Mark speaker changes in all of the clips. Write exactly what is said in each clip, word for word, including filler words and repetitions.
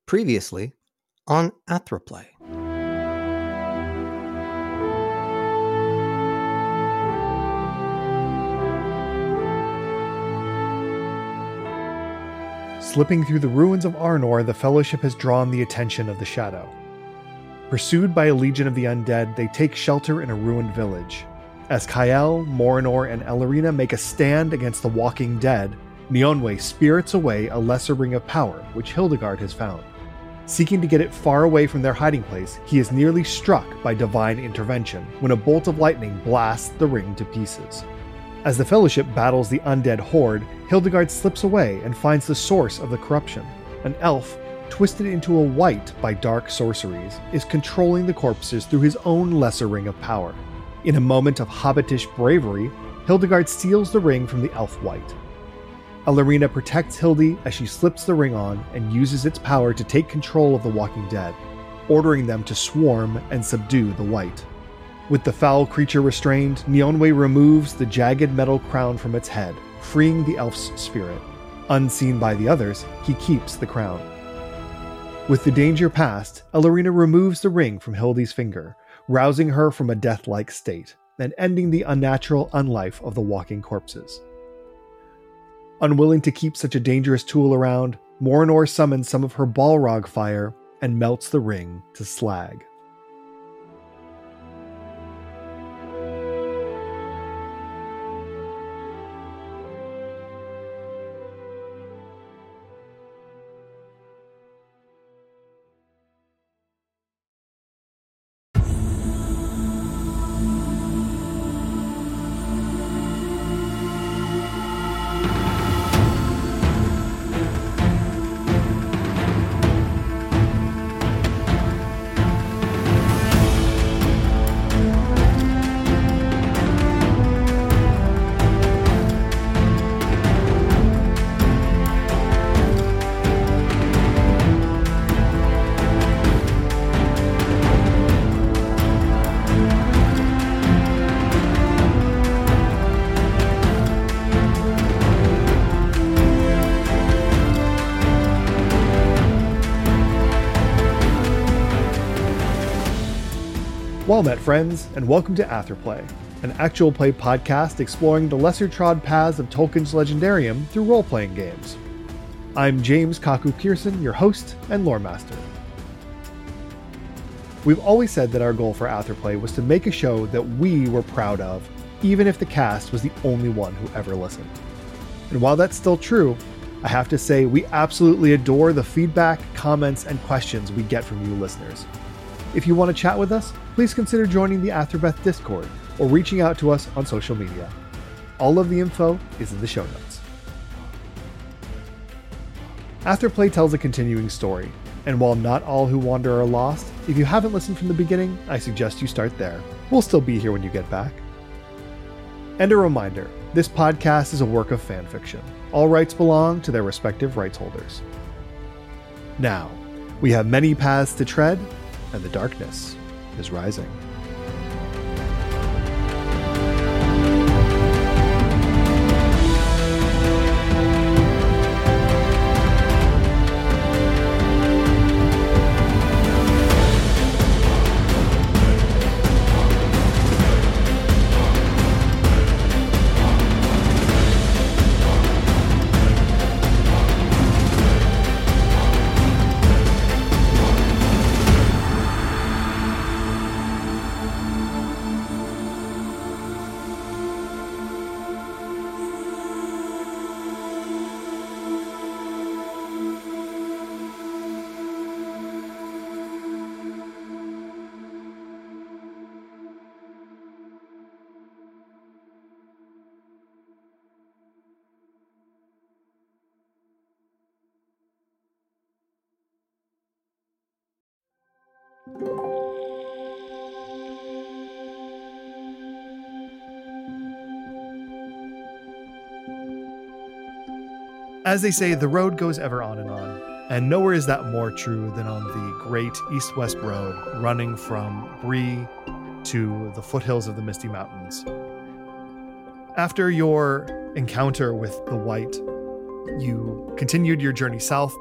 Speaker 1: Previously on Athroplay.
Speaker 2: Slipping through the ruins of Arnor, the Fellowship has drawn the attention of the Shadow. Pursued by a legion of the undead, they take shelter in a ruined village. As Kael, Morinor, and Ellerina make a stand against the walking dead, Nionwe spirits away a lesser ring of power, which Hildegard has found. Seeking to get it far away from their hiding place, he is nearly struck by divine intervention when a bolt of lightning blasts the ring to pieces. As the Fellowship battles the undead horde, Hildegard slips away and finds the source of the corruption. An elf, twisted into a wight by dark sorceries, is controlling the corpses through his own lesser ring of power. In a moment of hobbitish bravery, Hildegard steals the ring from the elf wight. Ellerina protects Hildy as she slips the ring on and uses its power to take control of the walking dead, ordering them to swarm and subdue the wight. With the foul creature restrained, Nionwe removes the jagged metal crown from its head, freeing the elf's spirit. Unseen by the others, he keeps the crown. With the danger past, Ellerina removes the ring from Hildy's finger, rousing her from a death-like state, and ending the unnatural unlife of the walking corpses. Unwilling to keep such a dangerous tool around, Morinor summons some of her Balrog fire and melts the ring to slag. Well met, friends, and welcome to Athroplay, an actual play podcast exploring the lesser-trod paths of Tolkien's Legendarium through role-playing games. I'm James Kaku Pearson, your host and lore master. We've always said that our goal for Athroplay was to make a show that we were proud of, even if the cast was the only one who ever listened. And while that's still true, I have to say we absolutely adore the feedback, comments, and questions we get from you listeners. If you want to chat with us, please consider joining the Athrobeth Discord or reaching out to us on social media. All of the info is in the show notes. Athroplay tells a continuing story, and while not all who wander are lost, if you haven't listened from the beginning, I suggest you start there. We'll still be here when you get back. And a reminder, this podcast is a work of fan fiction. All rights belong to their respective rights holders. Now, we have many paths to tread, and the darkness is rising. As they say, the road goes ever on and on, and nowhere is that more true than on the great east-west road running from Bree to the foothills of the Misty Mountains. After your encounter with the Wight, you continued your journey south,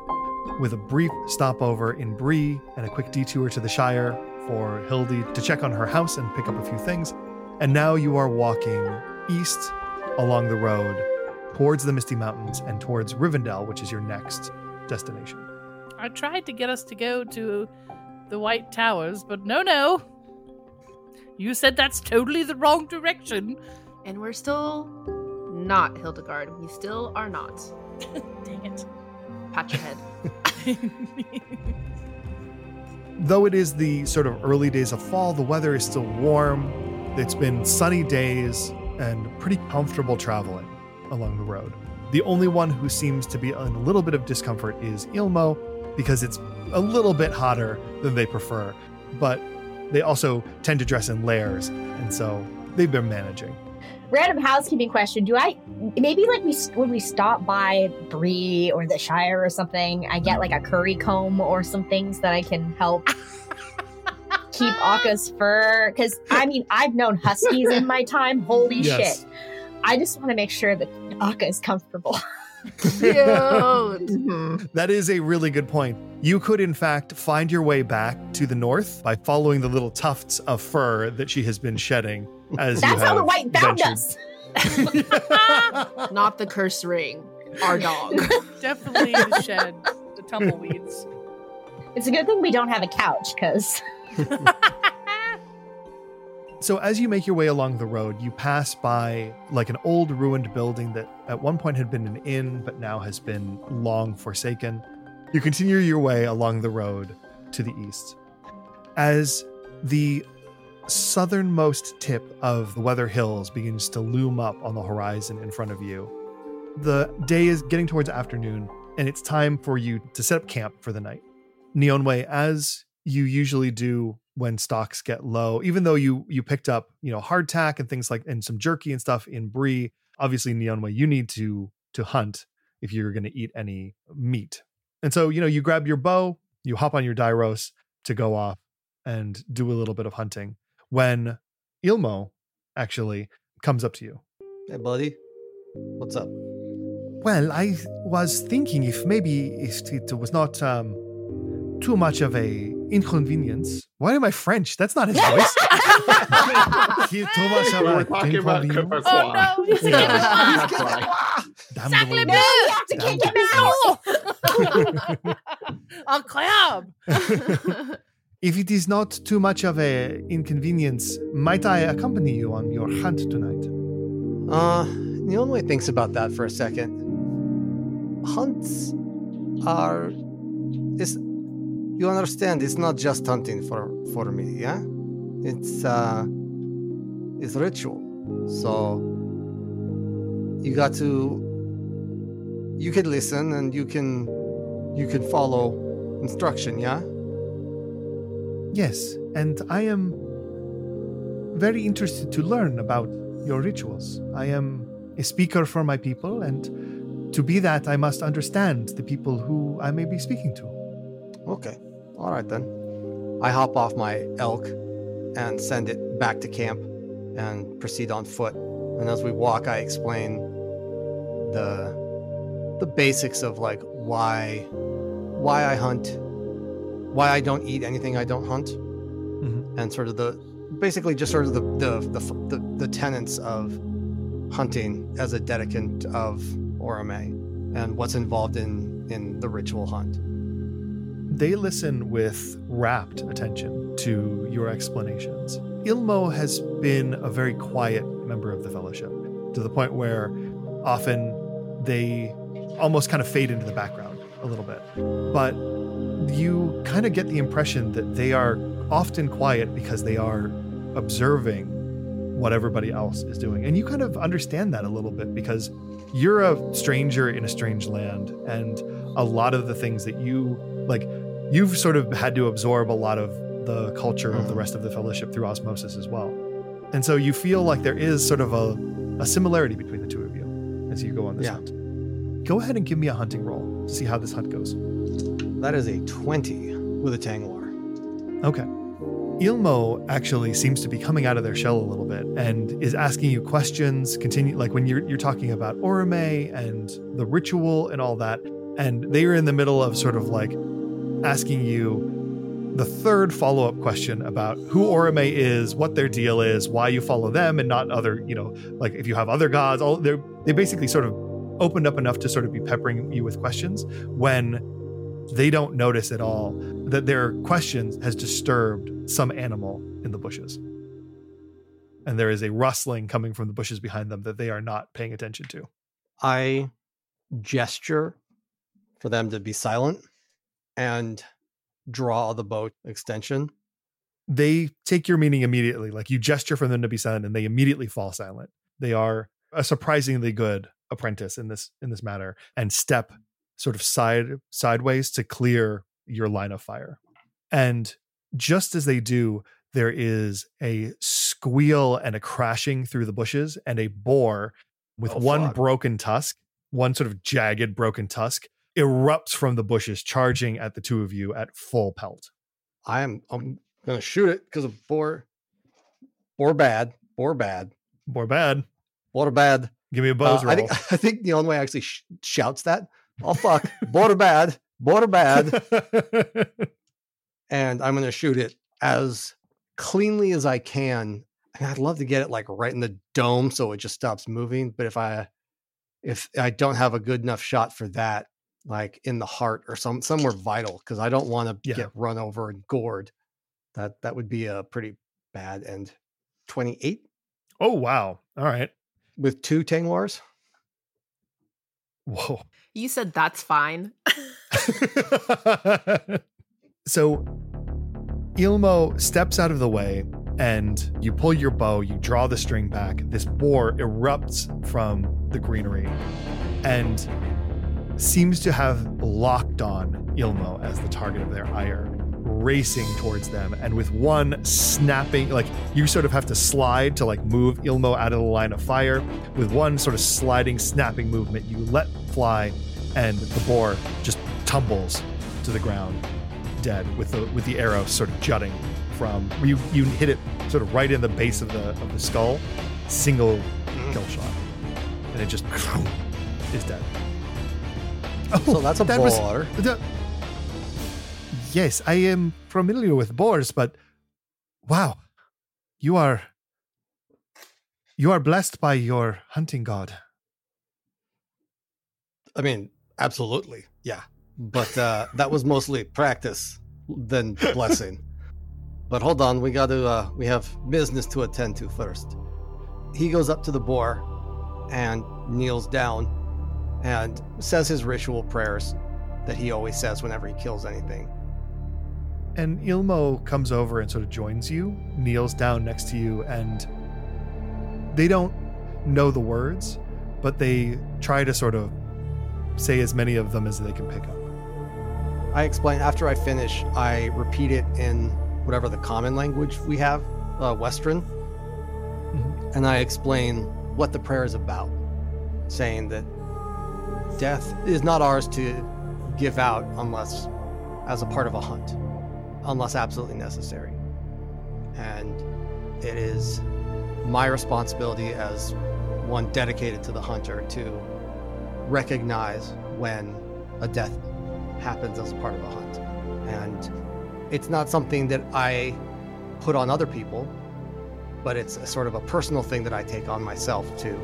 Speaker 2: with a brief stopover in Bree and a quick detour to the Shire for Hildy to check on her house and pick up a few things. And now you are walking east along the road towards the Misty Mountains and towards Rivendell, which is your next destination.
Speaker 3: I tried to get us to go to the White Towers, but no, no. You said that's totally the wrong direction.
Speaker 4: And we're still not Hildegard. We still are not.
Speaker 3: Dang it.
Speaker 4: Pat your head.
Speaker 2: Though it is the sort of early days of fall, the weather is still warm. It's been sunny days and pretty comfortable traveling along the road. The only one who seems to be in a little bit of discomfort is Ilmo, because it's a little bit hotter than they prefer. But they also tend to dress in layers, and so they've been managing.
Speaker 5: Random housekeeping question. Do I, maybe like we when we stop by Bree or the Shire or something, I get like a curry comb or some things that I can help keep Akka's fur? Because, I mean, I've known huskies in my time. Holy
Speaker 2: Yes.
Speaker 5: shit. I just want to make sure that Akka is comfortable.
Speaker 4: Cute.
Speaker 2: That is a really good point. You could, in fact, find your way back to the north by following the little tufts of fur that she has been shedding as
Speaker 5: That's
Speaker 2: you
Speaker 5: how
Speaker 2: have
Speaker 5: the White found
Speaker 2: ventured.
Speaker 5: us.
Speaker 4: Not the curse ring. Our dog.
Speaker 3: Definitely the shed, the tumbleweeds.
Speaker 5: It's a good thing we don't have a couch, because...
Speaker 2: So as you make your way along the road, you pass by like an old ruined building that at one point had been an inn, but now has been long forsaken. You continue your way along the road to the east. As the southernmost tip of the Weather Hills begins to loom up on the horizon in front of you, the day is getting towards afternoon, and it's time for you to set up camp for the night. Neonway, as you usually do when stocks get low, even though you you picked up, you know, hardtack and things like, and some jerky and stuff in Bree, obviously Neonway, you need to to hunt if you're going to eat any meat. And so, you know, you grab your bow, you hop on your Dairos to go off and do a little bit of hunting, when Ilmo actually comes up to you.
Speaker 1: Hey, buddy. What's up?
Speaker 2: Well, I was thinking if maybe it, it was not um, too much of a inconvenience. Why am I French? That's not his voice. Too much of
Speaker 6: We're
Speaker 2: a
Speaker 6: talking about
Speaker 2: inconvenience.
Speaker 3: Oh no, he's
Speaker 6: Yeah,
Speaker 3: getting
Speaker 6: that's
Speaker 3: lost.
Speaker 6: why.
Speaker 2: Damn
Speaker 3: Sacre
Speaker 2: the
Speaker 3: bleu!
Speaker 5: We have to kick him out!
Speaker 3: A crab.
Speaker 2: If it is not too much of a inconvenience, might I accompany you on your hunt tonight?
Speaker 1: Uh, Neonway thinks about that for a second. Hunts are... It's, you understand, it's not just hunting for, for me, yeah? It's, uh... It's ritual. So... You got to... You can listen and you can... You can follow instruction, yeah?
Speaker 2: Yes, and I am very interested to learn about your rituals. I am a speaker for my people, and to be that, I must understand the people who I may be speaking to.
Speaker 1: Okay. All right, then. I hop off my elk and send it back to camp and proceed on foot. And as we walk, I explain the the basics of like why why I hunt, why I don't eat anything I don't hunt,
Speaker 2: Mm-hmm.
Speaker 1: and sort of the basically just sort of the the the the, the tenets of hunting as a dedicant of Orome and what's involved in in the ritual hunt.
Speaker 2: They listen with rapt attention to your explanations. Ilmo has been a very quiet member of the Fellowship, to the point where often they almost kind of fade into the background a little bit. But you kind of get the impression that they are often quiet because they are observing what everybody else is doing. And you kind of understand that a little bit because you're a stranger in a strange land, and a lot of the things that you, like, you've sort of had to absorb a lot of the culture of the rest of the Fellowship through osmosis as well. And so you feel like there is sort of a, a similarity between the two of you as you go on this
Speaker 1: Yeah.
Speaker 2: hunt. Go ahead and give me a hunting roll to see how this hunt goes.
Speaker 1: That is a twenty with a Tangwar.
Speaker 2: Okay. Ilmo actually seems to be coming out of their shell a little bit and is asking you questions, continue like when you're you're talking about Orome and the ritual and all that. And they are in the middle of sort of like asking you the third follow-up question about who Orome is, what their deal is, why you follow them and not other, you know, like if you have other gods. All they they basically sort of opened up enough to sort of be peppering you with questions when they don't notice at all that their questions has disturbed some animal in the bushes. And there is a rustling coming from the bushes behind them that they are not paying attention to.
Speaker 1: I gesture for them to be silent and draw the bow extension.
Speaker 2: They take your meaning immediately. Like you gesture for them to be silent and they immediately fall silent. They are a surprisingly good apprentice in this in this matter and step sort of side sideways to clear your line of fire. And just as they do, there is a squeal and a crashing through the bushes, and a boar with
Speaker 1: Oh,
Speaker 2: one
Speaker 1: fuck.
Speaker 2: broken tusk, one sort of jagged broken tusk, erupts from the bushes, charging at the two of you at full pelt.
Speaker 1: I am I'm gonna shoot it because of boar. Boar bad. Boar bad.
Speaker 2: Boar bad.
Speaker 1: Boar bad.
Speaker 2: Give me a
Speaker 1: Uh,
Speaker 2: bows roll.
Speaker 1: I think I think the only way actually sh- shouts that. Oh fuck. Boar bad. Boar bad. And I'm gonna shoot it as cleanly as I can. And I'd love to get it like right in the dome so it just stops moving. But if I if I don't have a good enough shot for that, like in the heart or some somewhere vital, because I don't want to
Speaker 2: Yeah.
Speaker 1: get run over and gored. That that would be a pretty bad end. twenty-eight
Speaker 2: Oh, wow. All right.
Speaker 1: with two Tangwars.
Speaker 2: Whoa.
Speaker 4: You said that's fine.
Speaker 2: So Ilmo steps out of the way and you pull your bow, you draw the string back. This boar erupts from the greenery and seems to have locked on Ilmo as the target of their ire, racing towards them. And with one snapping, like you sort of have to slide to like move Ilmo out of the line of fire. With one sort of sliding, snapping movement, you let fly and the boar just tumbles to the ground dead with the with the arrow sort of jutting from you you hit it sort of right in the base of the of the skull, single kill shot, and it just is dead. Oh,
Speaker 1: So that's a
Speaker 2: that was-
Speaker 1: boar.
Speaker 2: the- yes, I am familiar with boars, but wow, you are you are blessed by your hunting god.
Speaker 1: I mean, absolutely. Yeah. But uh, that was mostly practice than blessing. But hold on, we got to, uh, we have business to attend to first. He goes up to the boar and kneels down and says his ritual prayers that he always says whenever he kills anything.
Speaker 2: And Ilmo comes over and sort of joins you, kneels down next to you, and they don't know the words, but they try to sort of say as many of them as they can pick up.
Speaker 1: I explain, after I finish, I repeat it in whatever the common language we have, uh, Western,
Speaker 2: Mhm.
Speaker 1: and I explain what the prayer is about, saying that death is not ours to give out unless as a part of a hunt, unless absolutely necessary. And it is my responsibility as one dedicated to the hunter to recognize when a death happens as a part of a hunt. And it's not something that I put on other people, but it's a sort of a personal thing that I take on myself to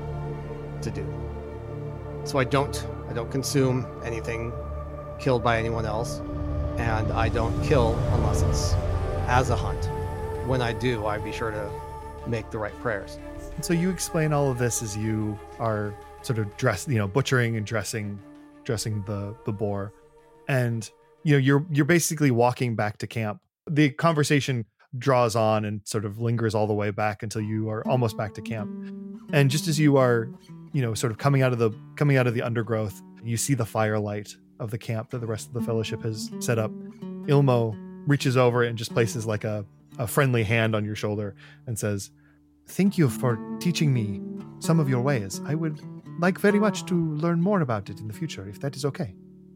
Speaker 1: to do. So I don't I don't consume anything killed by anyone else, and I don't kill unless it's as a hunt. When I do, I be sure to make the right prayers.
Speaker 2: So you explain all of this as you are sort of dress, you know, butchering and dressing, dressing the the boar, and you know you're you're basically walking back to camp. The conversation draws on and sort of lingers all the way back until you are almost back to camp. And just as you are, you know, sort of coming out of the coming out of the undergrowth, you see the firelight of the camp that the rest of the fellowship has set up. Ilmo reaches over and just places like a, a friendly hand on your shoulder and says, "Thank you for teaching me some of your ways. I would like very much to learn more about it in the future, if that is okay."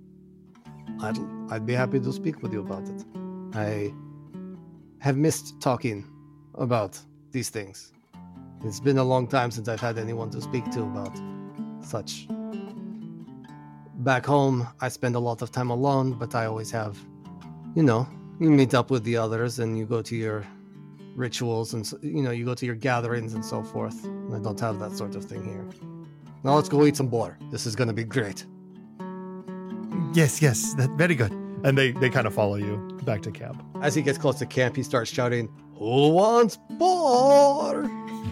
Speaker 1: I'd I'd be happy to speak with you about it. I have missed talking about these things. It's been a long time since I've had anyone to speak to about such back home, I spend a lot of time alone, but I always have, you know, you meet up with the others and you go to your rituals and, you know, you go to your gatherings and so forth. And I don't have that sort of thing here. Now let's go eat some boar. This is going to be great.
Speaker 2: Yes, yes, that, very good. And they, they kind of follow you back to camp.
Speaker 1: As he gets close to camp, he starts shouting, "Who wants boar?"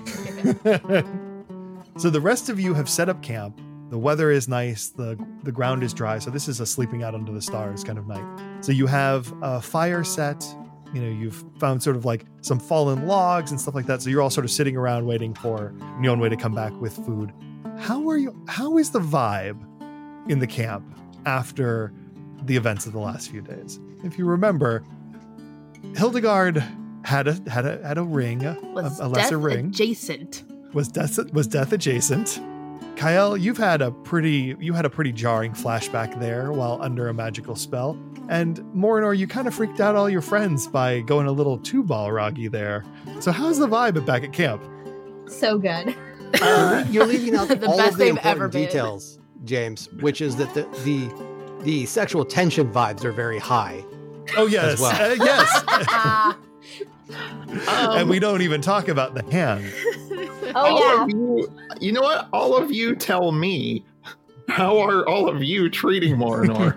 Speaker 2: So the rest of you have set up camp. The weather is nice. The, the ground is dry. So this is a sleeping out under the stars kind of night. So you have a fire set. You know, you've found sort of like some fallen logs and stuff like that. So you're all sort of sitting around waiting for Nionwe to come back with food. How are you? How is the vibe in the camp after the events of the last few days? If you remember, Hildegard had a had a had a ring, a,
Speaker 4: Was
Speaker 2: a lesser
Speaker 4: death
Speaker 2: ring.
Speaker 4: adjacent.
Speaker 2: Was death was death adjacent. Kyle, you've had a pretty you had a pretty jarring flashback there while under a magical spell. And Morinor, you kind of freaked out all your friends by going a little too balroggy there. So how's the vibe back at camp?
Speaker 5: So good.
Speaker 1: Uh, you're leaving out
Speaker 4: The
Speaker 1: all
Speaker 4: best
Speaker 1: of the
Speaker 4: they've ever
Speaker 1: important
Speaker 4: been.
Speaker 1: details, James, which is that the the, the sexual tension vibes are very high.
Speaker 2: Oh yes,
Speaker 1: well.
Speaker 2: uh, yes.
Speaker 5: Ah,
Speaker 2: And we don't even talk about the hand.
Speaker 5: oh
Speaker 6: all
Speaker 5: yeah.
Speaker 6: of you, you know what? All of you tell me, how are all of you treating Morinor?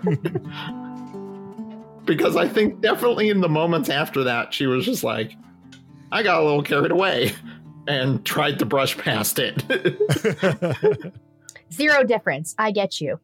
Speaker 6: Because I think definitely in the moments after that, she was just like, I got a little carried away and tried to brush past it.
Speaker 5: Zero difference. I get you.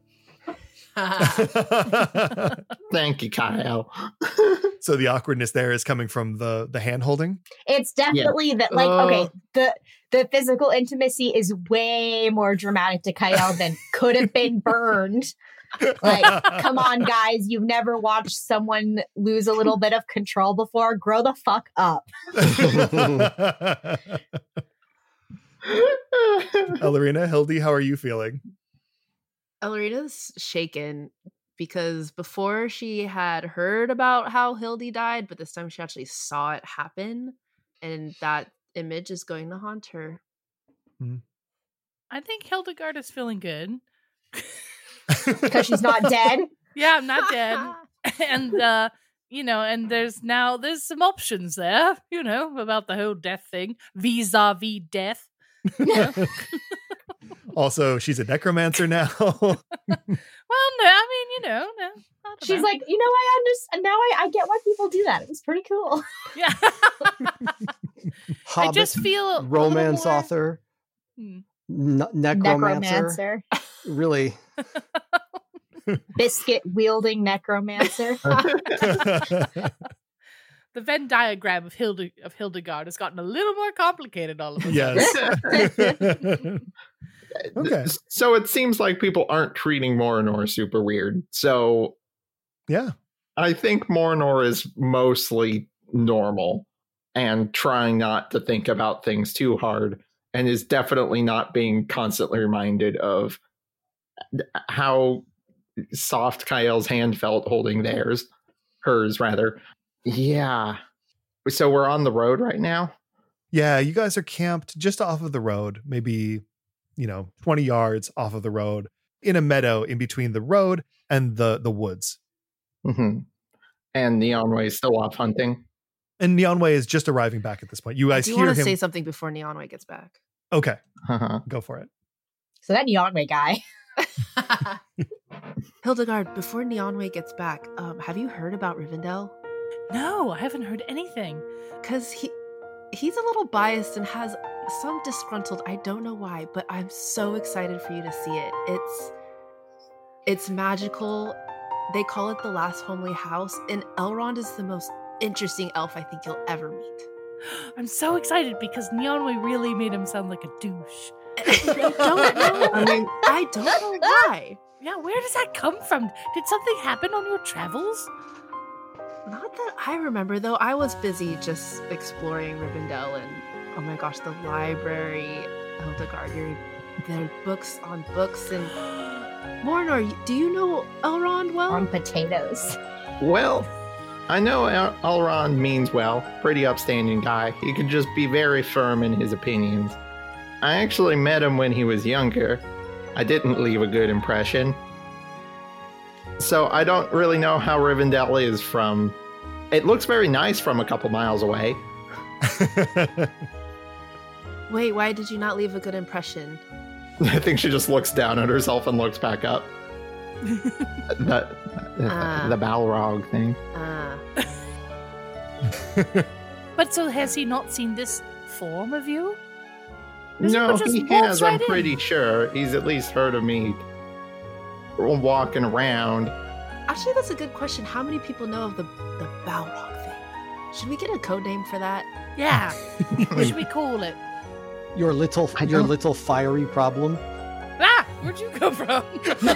Speaker 6: Thank you, Kyle.
Speaker 2: So the awkwardness there is coming from the the hand holding.
Speaker 5: It's definitely that, like,
Speaker 4: Oh.
Speaker 5: okay, the the physical intimacy is way more dramatic to Kyle than could have been burned. Like, come on, guys, you've never watched someone lose a little bit of control before. Grow the fuck up.
Speaker 2: Ellerina, Hildy, how are you feeling?
Speaker 4: Ellerina's shaken because before she had heard about how Hildy died, but this time she actually saw it happen, and that image is going to haunt her.
Speaker 3: I think Hildegard is feeling good.
Speaker 5: Because she's not dead.
Speaker 3: Yeah, I'm not dead. And uh, you know, and there's now there's some options there, you know, about the whole death thing, vis-a-vis death.
Speaker 2: Also, she's a necromancer now.
Speaker 3: Well, no, I mean, you know, no. I don't
Speaker 5: She's
Speaker 3: know.
Speaker 5: like, you know, I understand. Now I, I get why people do that. It was pretty cool.
Speaker 3: yeah.
Speaker 1: Hobbit,
Speaker 3: I just feel a little
Speaker 1: romance
Speaker 3: more-
Speaker 1: author,
Speaker 3: Hmm.
Speaker 1: n- necromancer.
Speaker 5: Necromancer.
Speaker 1: Really,
Speaker 5: Biscuit wielding necromancer.
Speaker 3: The Venn diagram of Hilde of Hildegard has gotten a little more complicated all of a sudden.
Speaker 2: Yes. Okay.
Speaker 6: So it seems like people aren't treating Morinor super weird. So
Speaker 2: Yeah.
Speaker 6: I think Morinor is mostly normal and trying not to think about things too hard, and is definitely not being constantly reminded of how soft Kyle's hand felt holding theirs, hers rather. Yeah. So we're on the road right now?
Speaker 2: Yeah, you guys are camped just off of the road, maybe, you know, twenty yards off of the road in a meadow in between the road and the the woods.
Speaker 6: Mm-hmm. And Neonway is still off hunting.
Speaker 2: And Neonway is just arriving back at this point. You
Speaker 4: I
Speaker 2: guys
Speaker 4: do
Speaker 2: hear
Speaker 4: want to
Speaker 2: him.
Speaker 4: say something before Neonway gets back.
Speaker 2: Okay,
Speaker 6: Uh-huh.
Speaker 2: go for it.
Speaker 5: So that Yonway guy.
Speaker 4: Hildegard, before Neonway gets back, um, have you heard about Rivendell?
Speaker 3: No, I haven't heard anything.
Speaker 4: Because he he's a little biased and has some disgruntled. I don't know why, but I'm so excited for you to see it. It's it's magical. They call it the last homely house, and Elrond is the most interesting elf I think you'll ever meet.
Speaker 3: I'm so excited because Neonway really made him sound like a douche.
Speaker 4: I don't know.
Speaker 6: I mean,
Speaker 4: I don't know why.
Speaker 3: Yeah, where does that come from? Did something happen on your travels?
Speaker 4: Not that I remember, though. I was busy just exploring Rivendell and, oh my gosh, the library, Hildegard. You're, there are books on books. And Morinor, do you know Elrond well?
Speaker 5: On potatoes.
Speaker 6: well, I know El- Elrond means well. Pretty upstanding guy. He could just be very firm in his opinions. I actually met him when he was younger. I didn't leave a good impression. so I don't really know how Rivendell is from... It looks very nice from a couple miles away.
Speaker 4: Wait, why did you not leave a good impression?
Speaker 6: I think she just looks down at herself and looks back up. the,
Speaker 4: Uh.
Speaker 6: the Balrog thing.
Speaker 4: Uh,
Speaker 3: But so has he not seen this form of you? This
Speaker 6: No,
Speaker 3: just
Speaker 6: he
Speaker 3: walks
Speaker 6: has, I'm
Speaker 3: right in.
Speaker 6: pretty sure. He's at least heard of me walking around.
Speaker 4: actually, that's a good question. How many people know of the, the Balrog thing? Should we get a code name for that?
Speaker 3: Yeah. What should we call it?
Speaker 1: Your little,
Speaker 6: I
Speaker 1: your
Speaker 6: don't-
Speaker 1: little fiery problem.
Speaker 3: Ah, where'd you come from? Oh,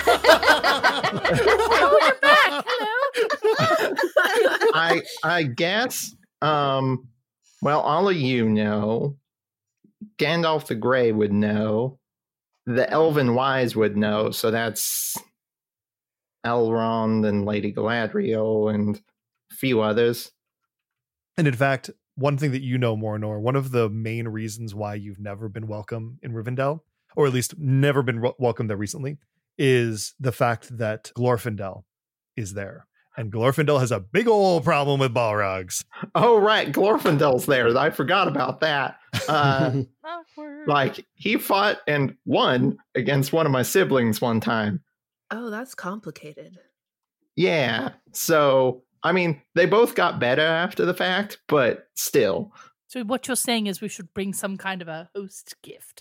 Speaker 3: you're back. Hello.
Speaker 6: I I guess, um, well, all of you know. Gandalf the Grey would know. The Elven Wise would know, so that's Elrond and Lady Galadriel and a few others.
Speaker 2: And in fact, one thing that you know, Morinor, one of the main reasons why you've never been welcome in Rivendell, or at least never been w- welcome there recently, is the fact that Glorfindel is there. And Glorfindel has a big old problem with Balrogs.
Speaker 6: Oh, right, Glorfindel's there. I forgot about that. Uh,
Speaker 3: Awkward.
Speaker 6: like, he fought and won against one of my siblings one time.
Speaker 4: Oh, that's complicated.
Speaker 6: Yeah, so, I mean, they both got better after the fact, but still.
Speaker 3: So what you're saying is we should bring some kind of a host gift.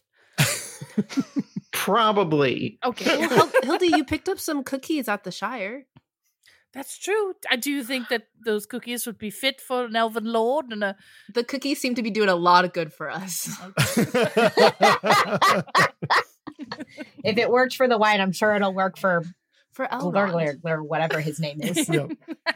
Speaker 6: Probably.
Speaker 3: Okay.
Speaker 4: Well, Hil- Hildy, you picked up some cookies at the Shire.
Speaker 3: That's true. I do think that those cookies would be fit for an elven lord and a
Speaker 4: The cookies seem to be doing a lot of good for us.
Speaker 5: If it worked for the white, I'm sure it'll work for
Speaker 4: For Elrond.
Speaker 5: Glurglurg or whatever his name is.
Speaker 2: Yep.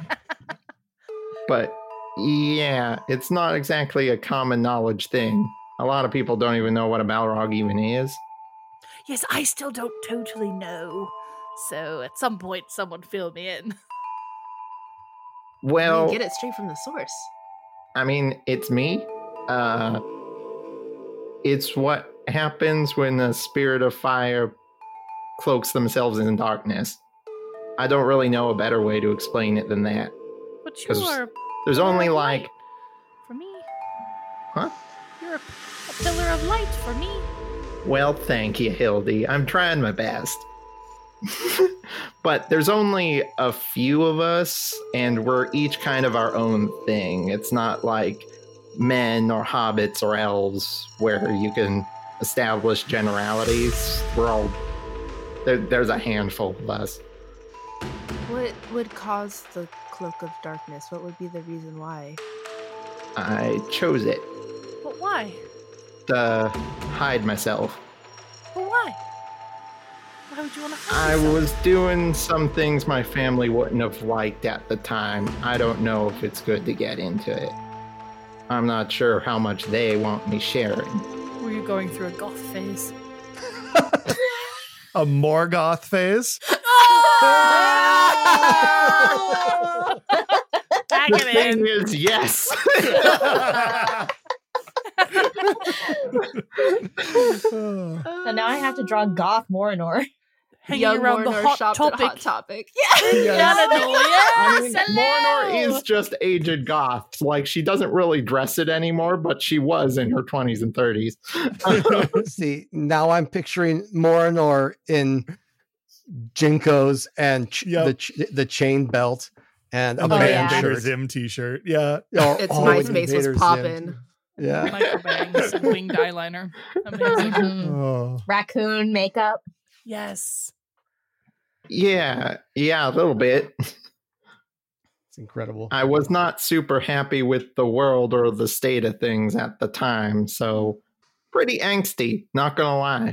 Speaker 6: But yeah, it's not exactly a common knowledge thing. A lot of people don't even know what a Balrog even is.
Speaker 3: Yes, I still don't totally know. So at some point someone fill me in.
Speaker 4: I mean,
Speaker 6: Well,
Speaker 4: get it straight from the source.
Speaker 6: I mean, it's me. Uh, it's what happens when the spirit of fire cloaks themselves in darkness. I don't really know a better way to explain it than that.
Speaker 3: But you
Speaker 6: 'Cause
Speaker 3: are
Speaker 6: There's
Speaker 3: pillar
Speaker 6: only
Speaker 3: of
Speaker 6: like,
Speaker 3: light for me.
Speaker 6: huh?
Speaker 3: You're a, a pillar of light for me.
Speaker 6: Well, thank you, Hildy. I'm trying my best. But there's only a few of us, and we're each kind of our own thing. It's not like men or hobbits or elves where you can establish generalities. We're all there, there's a handful of us.
Speaker 4: What would cause the cloak of darkness? What would be the reason why?
Speaker 6: I chose it
Speaker 3: But why?
Speaker 6: to hide myself.
Speaker 3: But why? Why would you want to hide
Speaker 6: I
Speaker 3: yourself?
Speaker 6: was doing some things my family wouldn't have liked at the time. I don't know if it's good to get into it. I'm not sure how much they want me sharing.
Speaker 3: Were you going through a goth phase?
Speaker 2: A Morgoth phase.
Speaker 3: Back
Speaker 6: The
Speaker 3: it
Speaker 6: thing
Speaker 3: in.
Speaker 6: is, yes.
Speaker 5: So now I have to draw Goth Morinor.
Speaker 3: Hanging
Speaker 4: Young
Speaker 3: around the
Speaker 4: Morinor
Speaker 3: hot
Speaker 4: shopped
Speaker 3: topic.
Speaker 4: at Hot Topic. Yeah.
Speaker 3: Yeah,
Speaker 6: I mean,
Speaker 3: yes,
Speaker 6: Morinor
Speaker 3: hello.
Speaker 6: is just aged goth. Like, she doesn't really dress it anymore, but she was in her twenties and thirties.
Speaker 1: See, now I'm picturing Morinor in Jinkos and ch-
Speaker 2: Yep.
Speaker 1: the ch- the chain belt and a
Speaker 2: And the
Speaker 5: Oh,
Speaker 1: band
Speaker 5: yeah.
Speaker 2: Invader
Speaker 1: shirt.
Speaker 2: Zim t-shirt. Yeah.
Speaker 1: Oh,
Speaker 4: It's
Speaker 1: oh,
Speaker 4: MySpace
Speaker 1: Invader
Speaker 4: was
Speaker 1: Zim.
Speaker 4: popping.
Speaker 1: Yeah.
Speaker 3: Microbangs and winged eyeliner. Amazing.
Speaker 5: Mhm.
Speaker 2: Oh.
Speaker 5: Raccoon makeup.
Speaker 3: Yes.
Speaker 6: Yeah, yeah, a little bit.
Speaker 1: It's incredible.
Speaker 6: I was not super happy with the world or the state of things at the time, so pretty angsty, not gonna lie.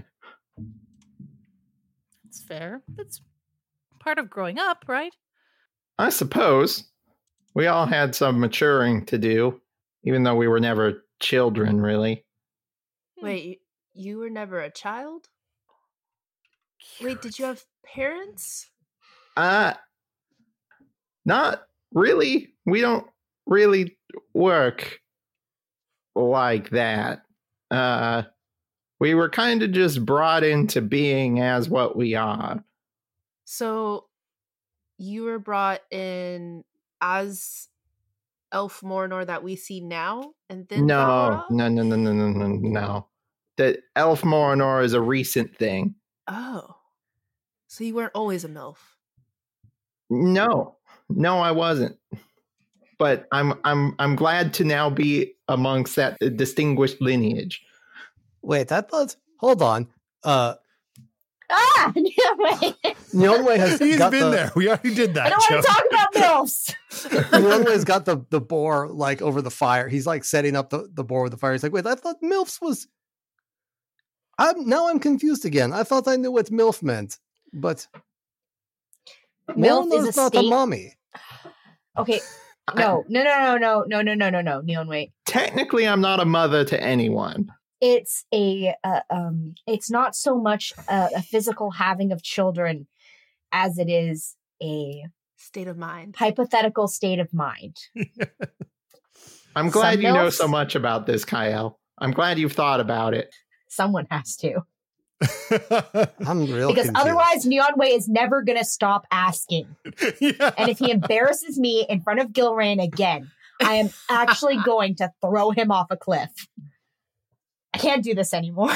Speaker 3: That's fair. That's part of growing up, right?
Speaker 6: I suppose we all had some maturing to do, even though we were never children, really.
Speaker 4: Wait, you were never a child? Wait, did you have parents?
Speaker 6: Uh, not really. We don't really work like that. Uh, we were kind of just brought into being as what we are.
Speaker 4: So, you were brought in as Elf Morinor that we see now, and then
Speaker 6: No,
Speaker 4: Balrog?
Speaker 6: no, no, no, no, no, no, no. The Elf Morinor is a recent thing.
Speaker 4: Oh, so you weren't always a MILF.
Speaker 6: No, no, I wasn't. But I'm I'm I'm glad to now be amongst that distinguished lineage.
Speaker 1: Wait, I thought. Hold on. Uh,
Speaker 5: Ah, Neonway.
Speaker 1: Neonway has
Speaker 2: He's
Speaker 1: got
Speaker 2: been
Speaker 1: the,
Speaker 2: there. We already did that.
Speaker 5: I don't
Speaker 2: Joe.
Speaker 5: want to talk about MILFs.
Speaker 1: Neonway's got the the boar like over the fire. He's like setting up the, the boar with the fire. He's like, wait, I thought MILFs was. I'm now I'm confused again. I thought I knew what MILF meant, but
Speaker 5: MILF is
Speaker 1: Morinor's
Speaker 5: a
Speaker 1: not a
Speaker 5: state.
Speaker 1: mommy.
Speaker 5: Okay. No, no, no, no, no, no, no, no, no, Neonway.
Speaker 6: Technically, I'm not a mother to anyone.
Speaker 5: It's a uh, um it's not so much a, a physical having of children as it is a
Speaker 4: State of mind.
Speaker 5: hypothetical state of mind.
Speaker 6: I'm glad
Speaker 5: Some
Speaker 6: you know
Speaker 5: MILFs?
Speaker 6: so much about this, Kyle. I'm glad you've thought about it.
Speaker 5: Someone has to.
Speaker 1: I'm real
Speaker 5: Because
Speaker 1: confused.
Speaker 5: otherwise Neonway is never gonna stop asking.
Speaker 2: Yeah.
Speaker 5: And if he embarrasses me in front of Gilrain again, I am actually going to throw him off a cliff. I can't do this anymore.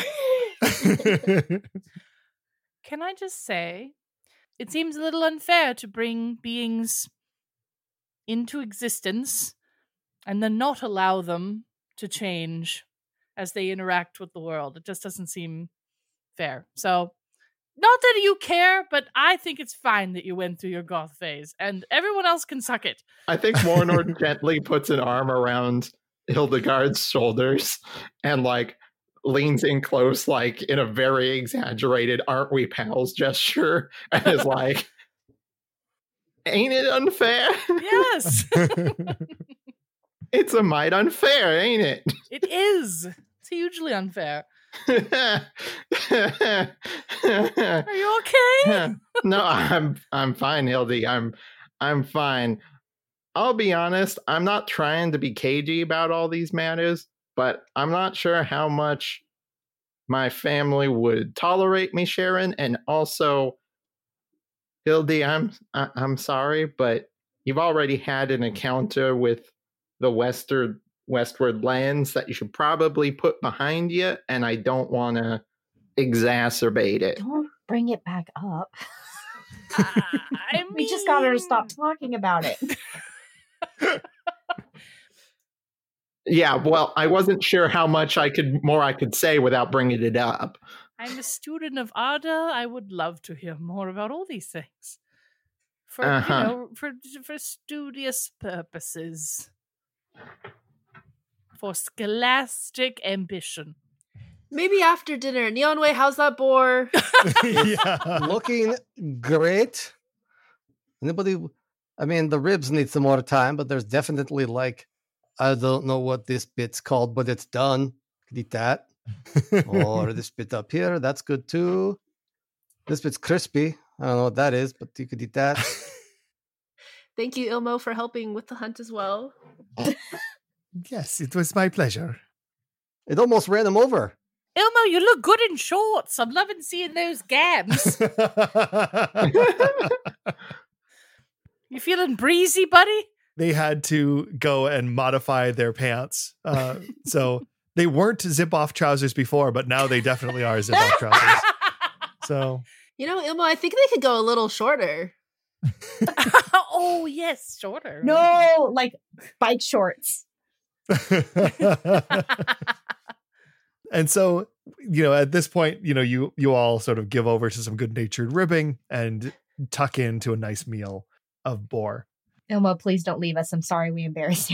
Speaker 3: Can I just say, it seems a little unfair to bring beings into existence and then not allow them to change as they interact with the world. It just doesn't seem fair. So, not that you care, but I think it's fine that you went through your goth phase, and everyone else can suck it.
Speaker 6: I think Morinor gently puts an arm around Hildegard's shoulders and like leans in close, like in a very exaggerated "aren't we pals" gesture, and is like, "Ain't it unfair?
Speaker 3: Yes,
Speaker 6: It's a mite unfair, ain't it?"
Speaker 3: it is. It's hugely unfair.
Speaker 6: Are
Speaker 3: Are you okay?
Speaker 6: No, I'm I'm fine, Hildy. I'm I'm fine. I'll be honest, I'm not trying to be cagey about all these matters, but I'm not sure how much my family would tolerate me sharing. And also, Hildy, I'm I, I'm sorry, but you've already had an encounter with the western westward lands that you should probably put behind you, and I don't want to exacerbate it.
Speaker 5: Don't bring it back up.
Speaker 3: I
Speaker 5: We just got her to stop talking about it.
Speaker 6: Yeah, well, I wasn't sure how much I could more I could say without bringing it up.
Speaker 3: I'm a student of Ada. I would love to hear more about all these things. For
Speaker 6: Uh-huh.
Speaker 3: you know, for for studious purposes. For scholastic ambition.
Speaker 4: Maybe after dinner. Neonway, how's that boar?
Speaker 2: Yeah.
Speaker 1: Looking great. Anybody? I mean, the ribs need some more time, but there's definitely like, I don't know what this bit's called, but it's done. Could eat that. Or this bit up here, that's good too. This bit's crispy. I don't know what that is, but you could eat that.
Speaker 4: Thank you, Ilmo, for helping with the hunt as well.
Speaker 2: Yes, it was my pleasure.
Speaker 1: It almost ran him over.
Speaker 3: Ilmo, you look good in shorts. I'm loving seeing those gams. You feeling breezy, buddy?
Speaker 2: They had to go and modify their pants. Uh, so they weren't zip off trousers before, but now they definitely are zip off trousers. So
Speaker 4: You know, Ilmo, I think they could go a little shorter.
Speaker 3: Oh, yes, shorter.
Speaker 5: No, like bike shorts.
Speaker 2: And so, you know, at this point, you know, you you all sort of give over to some good-natured ribbing and tuck into a nice meal of boar.
Speaker 5: Ilmo, please don't leave us. I'm sorry we embarrassed you.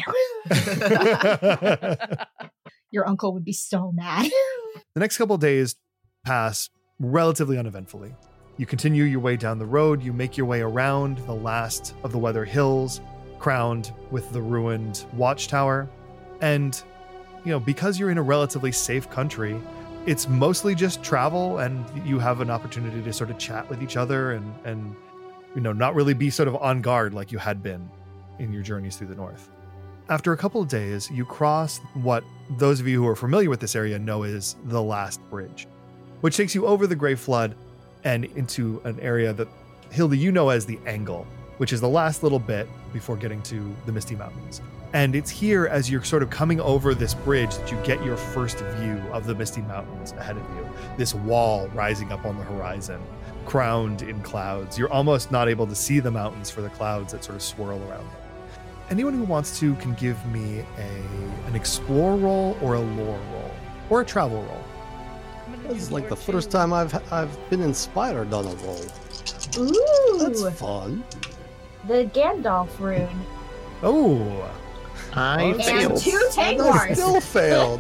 Speaker 5: Your uncle would be so mad.
Speaker 2: The next couple of days pass relatively uneventfully. You continue your way down the road. You make your way around the last of the Weather Hills, crowned with the ruined watchtower. And, you know, because you're in a relatively safe country, it's mostly just travel, and you have an opportunity to sort of chat with each other and, and you know, not really be sort of on guard like you had been in your journeys through the north. After a couple of days, you cross what those of you who are familiar with this area know is the Last Bridge, which takes you over the Grey Flood and into an area that, Hilda, you know as the Angle. which is the last little bit before getting to the Misty Mountains. And it's here as you're sort of coming over this bridge that you get your first view of the Misty Mountains ahead of you. This wall rising up on the horizon, crowned in clouds. You're almost not able to see the mountains for the clouds that sort of swirl around them. Anyone who wants to can give me a an explore roll or a lore roll or a travel roll.
Speaker 1: This is like the first time I've I've been inspired on a roll.
Speaker 5: Ooh,
Speaker 1: That's fun.
Speaker 5: the Gandalf rune.
Speaker 2: Oh,
Speaker 6: I
Speaker 1: And
Speaker 6: failed.
Speaker 5: And two
Speaker 1: I
Speaker 5: Tangwars.
Speaker 1: still failed.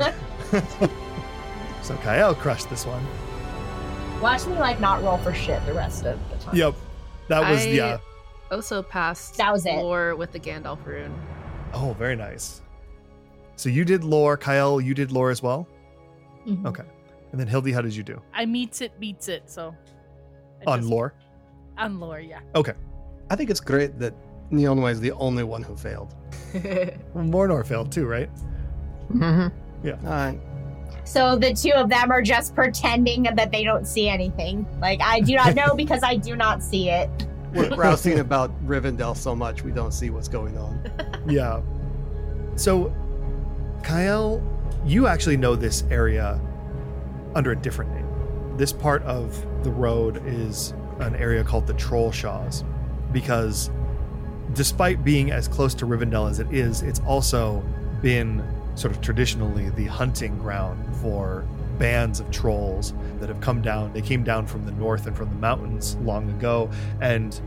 Speaker 2: so Kyle crushed this one.
Speaker 5: Watch me like not roll for shit the rest of the time.
Speaker 2: Yep, that was
Speaker 4: I
Speaker 2: yeah.
Speaker 4: also passed
Speaker 5: That was it.
Speaker 4: lore with the Gandalf rune.
Speaker 2: Oh, very nice. So you did lore, Kyle. You did lore as well.
Speaker 5: Mhm.
Speaker 2: Okay, and then Hildy, how did you do
Speaker 3: I meets it, beats it. So I
Speaker 2: on
Speaker 3: just-
Speaker 2: lore?
Speaker 3: On lore, yeah.
Speaker 2: Okay,
Speaker 1: I think it's great that Neonway is the only one who failed.
Speaker 2: well, Mornor failed too, right?
Speaker 6: Mhm.
Speaker 1: All right.
Speaker 5: So the two of them are just pretending that they don't see anything. Like, I do not know because I do not see it.
Speaker 1: We're grousing about Rivendell so much we don't see what's going on.
Speaker 2: Yeah. So, Kyle, you actually know this area under a different name. This part of the road is an area called the Trollshaws, because despite being as close to Rivendell as it is, it's also been sort of traditionally the hunting ground for bands of trolls that have come down. They came down from the north and from the mountains long ago, and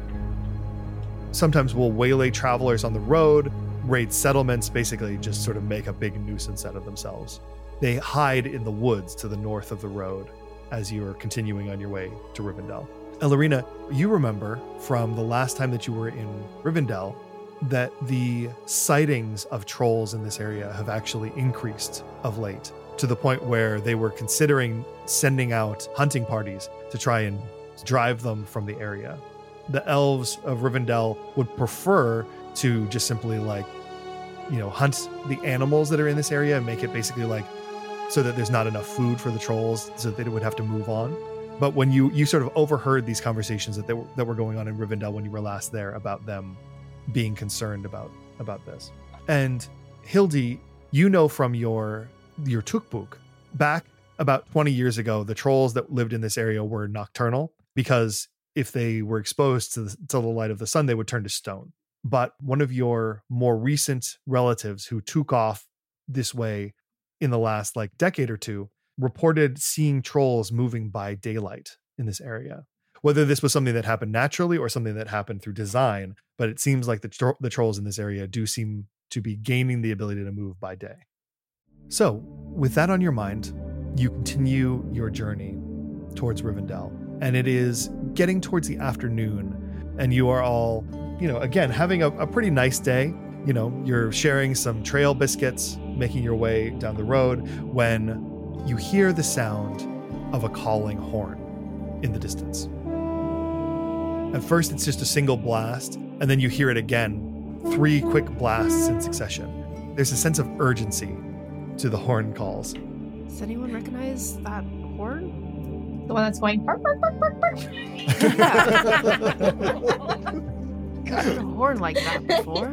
Speaker 2: sometimes will waylay travelers on the road, raid settlements, basically just sort of make a big nuisance out of themselves. They hide in the woods to the north of the road as you are continuing on your way to Rivendell. Ellerina, you remember from the last time that you were in Rivendell that the sightings of trolls in this area have actually increased of late, to the point where they were considering sending out hunting parties to try and drive them from the area. The elves of Rivendell would prefer to just simply like, you know, hunt the animals that are in this area and make it basically like so that there's not enough food for the trolls so that they would have to move on. But when you you sort of overheard these conversations that they were, that were going on in Rivendell when you were last there about them being concerned about about this. And Hildy, you know from your your Tukbook, back about twenty years ago, the trolls that lived in this area were nocturnal, because if they were exposed to the, to the light of the sun, they would turn to stone. But one of your more recent relatives who took off this way in the last like decade or two reported seeing trolls moving by daylight in this area. Whether this was something that happened naturally or something that happened through design, but it seems like the, tro- the trolls in this area do seem to be gaining the ability to move by day. So, with that on your mind, you continue your journey towards Rivendell, and it is getting towards the afternoon, and you are all, you know, again, having a, a pretty nice day. You know, you're sharing some trail biscuits, making your way down the road, when you hear the sound of a calling horn in the distance. At first, it's just a single blast, and then you hear it again, three quick blasts in succession. There's a sense of urgency to the horn calls.
Speaker 4: Does anyone recognize that horn?
Speaker 5: The one that's going. Bark, bark, bark, bark, bark.
Speaker 4: I've heard a horn like that before.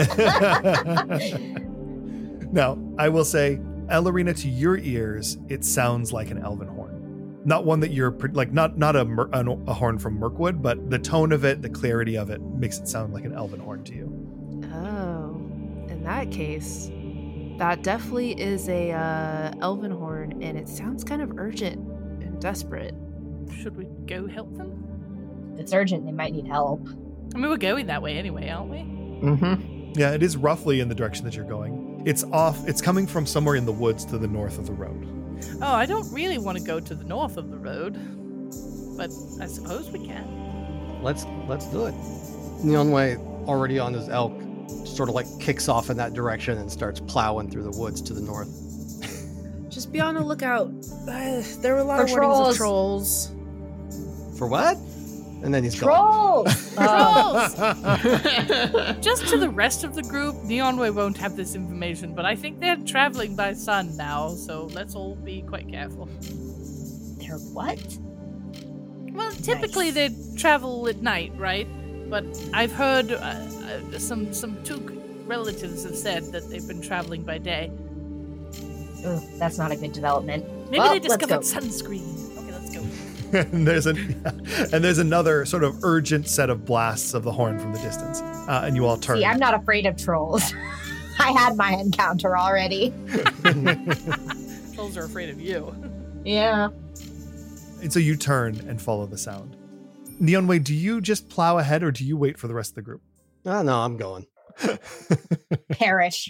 Speaker 2: Now, I will say, Ellerina, to your ears, it sounds like an elven horn. Not one that you're pre- like, not not a, mer- an, a horn from Mirkwood, but the tone of it, the clarity of it, makes it sound like an elven horn to you.
Speaker 4: Oh, in that case, that definitely is a uh, elven horn, and it sounds kind of urgent and desperate.
Speaker 3: Should we go help them?
Speaker 5: It's urgent. They might need help.
Speaker 3: I mean, we're going that way anyway, aren't we?
Speaker 6: Mm-hmm.
Speaker 2: Yeah, it is roughly in the direction that you're going. It's off. It's coming from somewhere in the woods to the north of the road.
Speaker 3: Oh, I don't really want to go to the north of the road, but I suppose we can.
Speaker 1: Let's let's do it. Neonway, already on his elk, sort of like kicks off in that direction and starts plowing through the woods to the north.
Speaker 4: Just be on the lookout. Uh, there were a lot
Speaker 5: For
Speaker 4: of warnings of
Speaker 5: trolls.
Speaker 4: trolls.
Speaker 1: For what? And then he's gone.
Speaker 5: Trolls! Uh,
Speaker 3: Trolls! Just to the rest of the group, Neonway won't have this information, but I think they're traveling by sun now, so let's all be quite careful.
Speaker 5: they're what?
Speaker 3: Well, typically
Speaker 5: Nice.
Speaker 3: they travel at night, right? but I've heard uh, uh, some some Took relatives have said that they've been traveling by day.
Speaker 5: Ugh, that's not a good development.
Speaker 3: Maybe
Speaker 5: Well,
Speaker 3: they
Speaker 5: let's
Speaker 3: discovered
Speaker 5: go.
Speaker 3: sunscreen. Okay, let's go.
Speaker 2: and there's an and there's another sort of urgent set of blasts of the horn from the distance, uh, and you all turn.
Speaker 5: See, I'm not afraid of trolls. I had my encounter already.
Speaker 3: Trolls are afraid of you.
Speaker 5: Yeah.
Speaker 2: And so you turn and follow the sound. Neonway, do you just plow ahead or do you wait for the rest of the group?
Speaker 1: Oh, no, I'm going.
Speaker 5: Perish.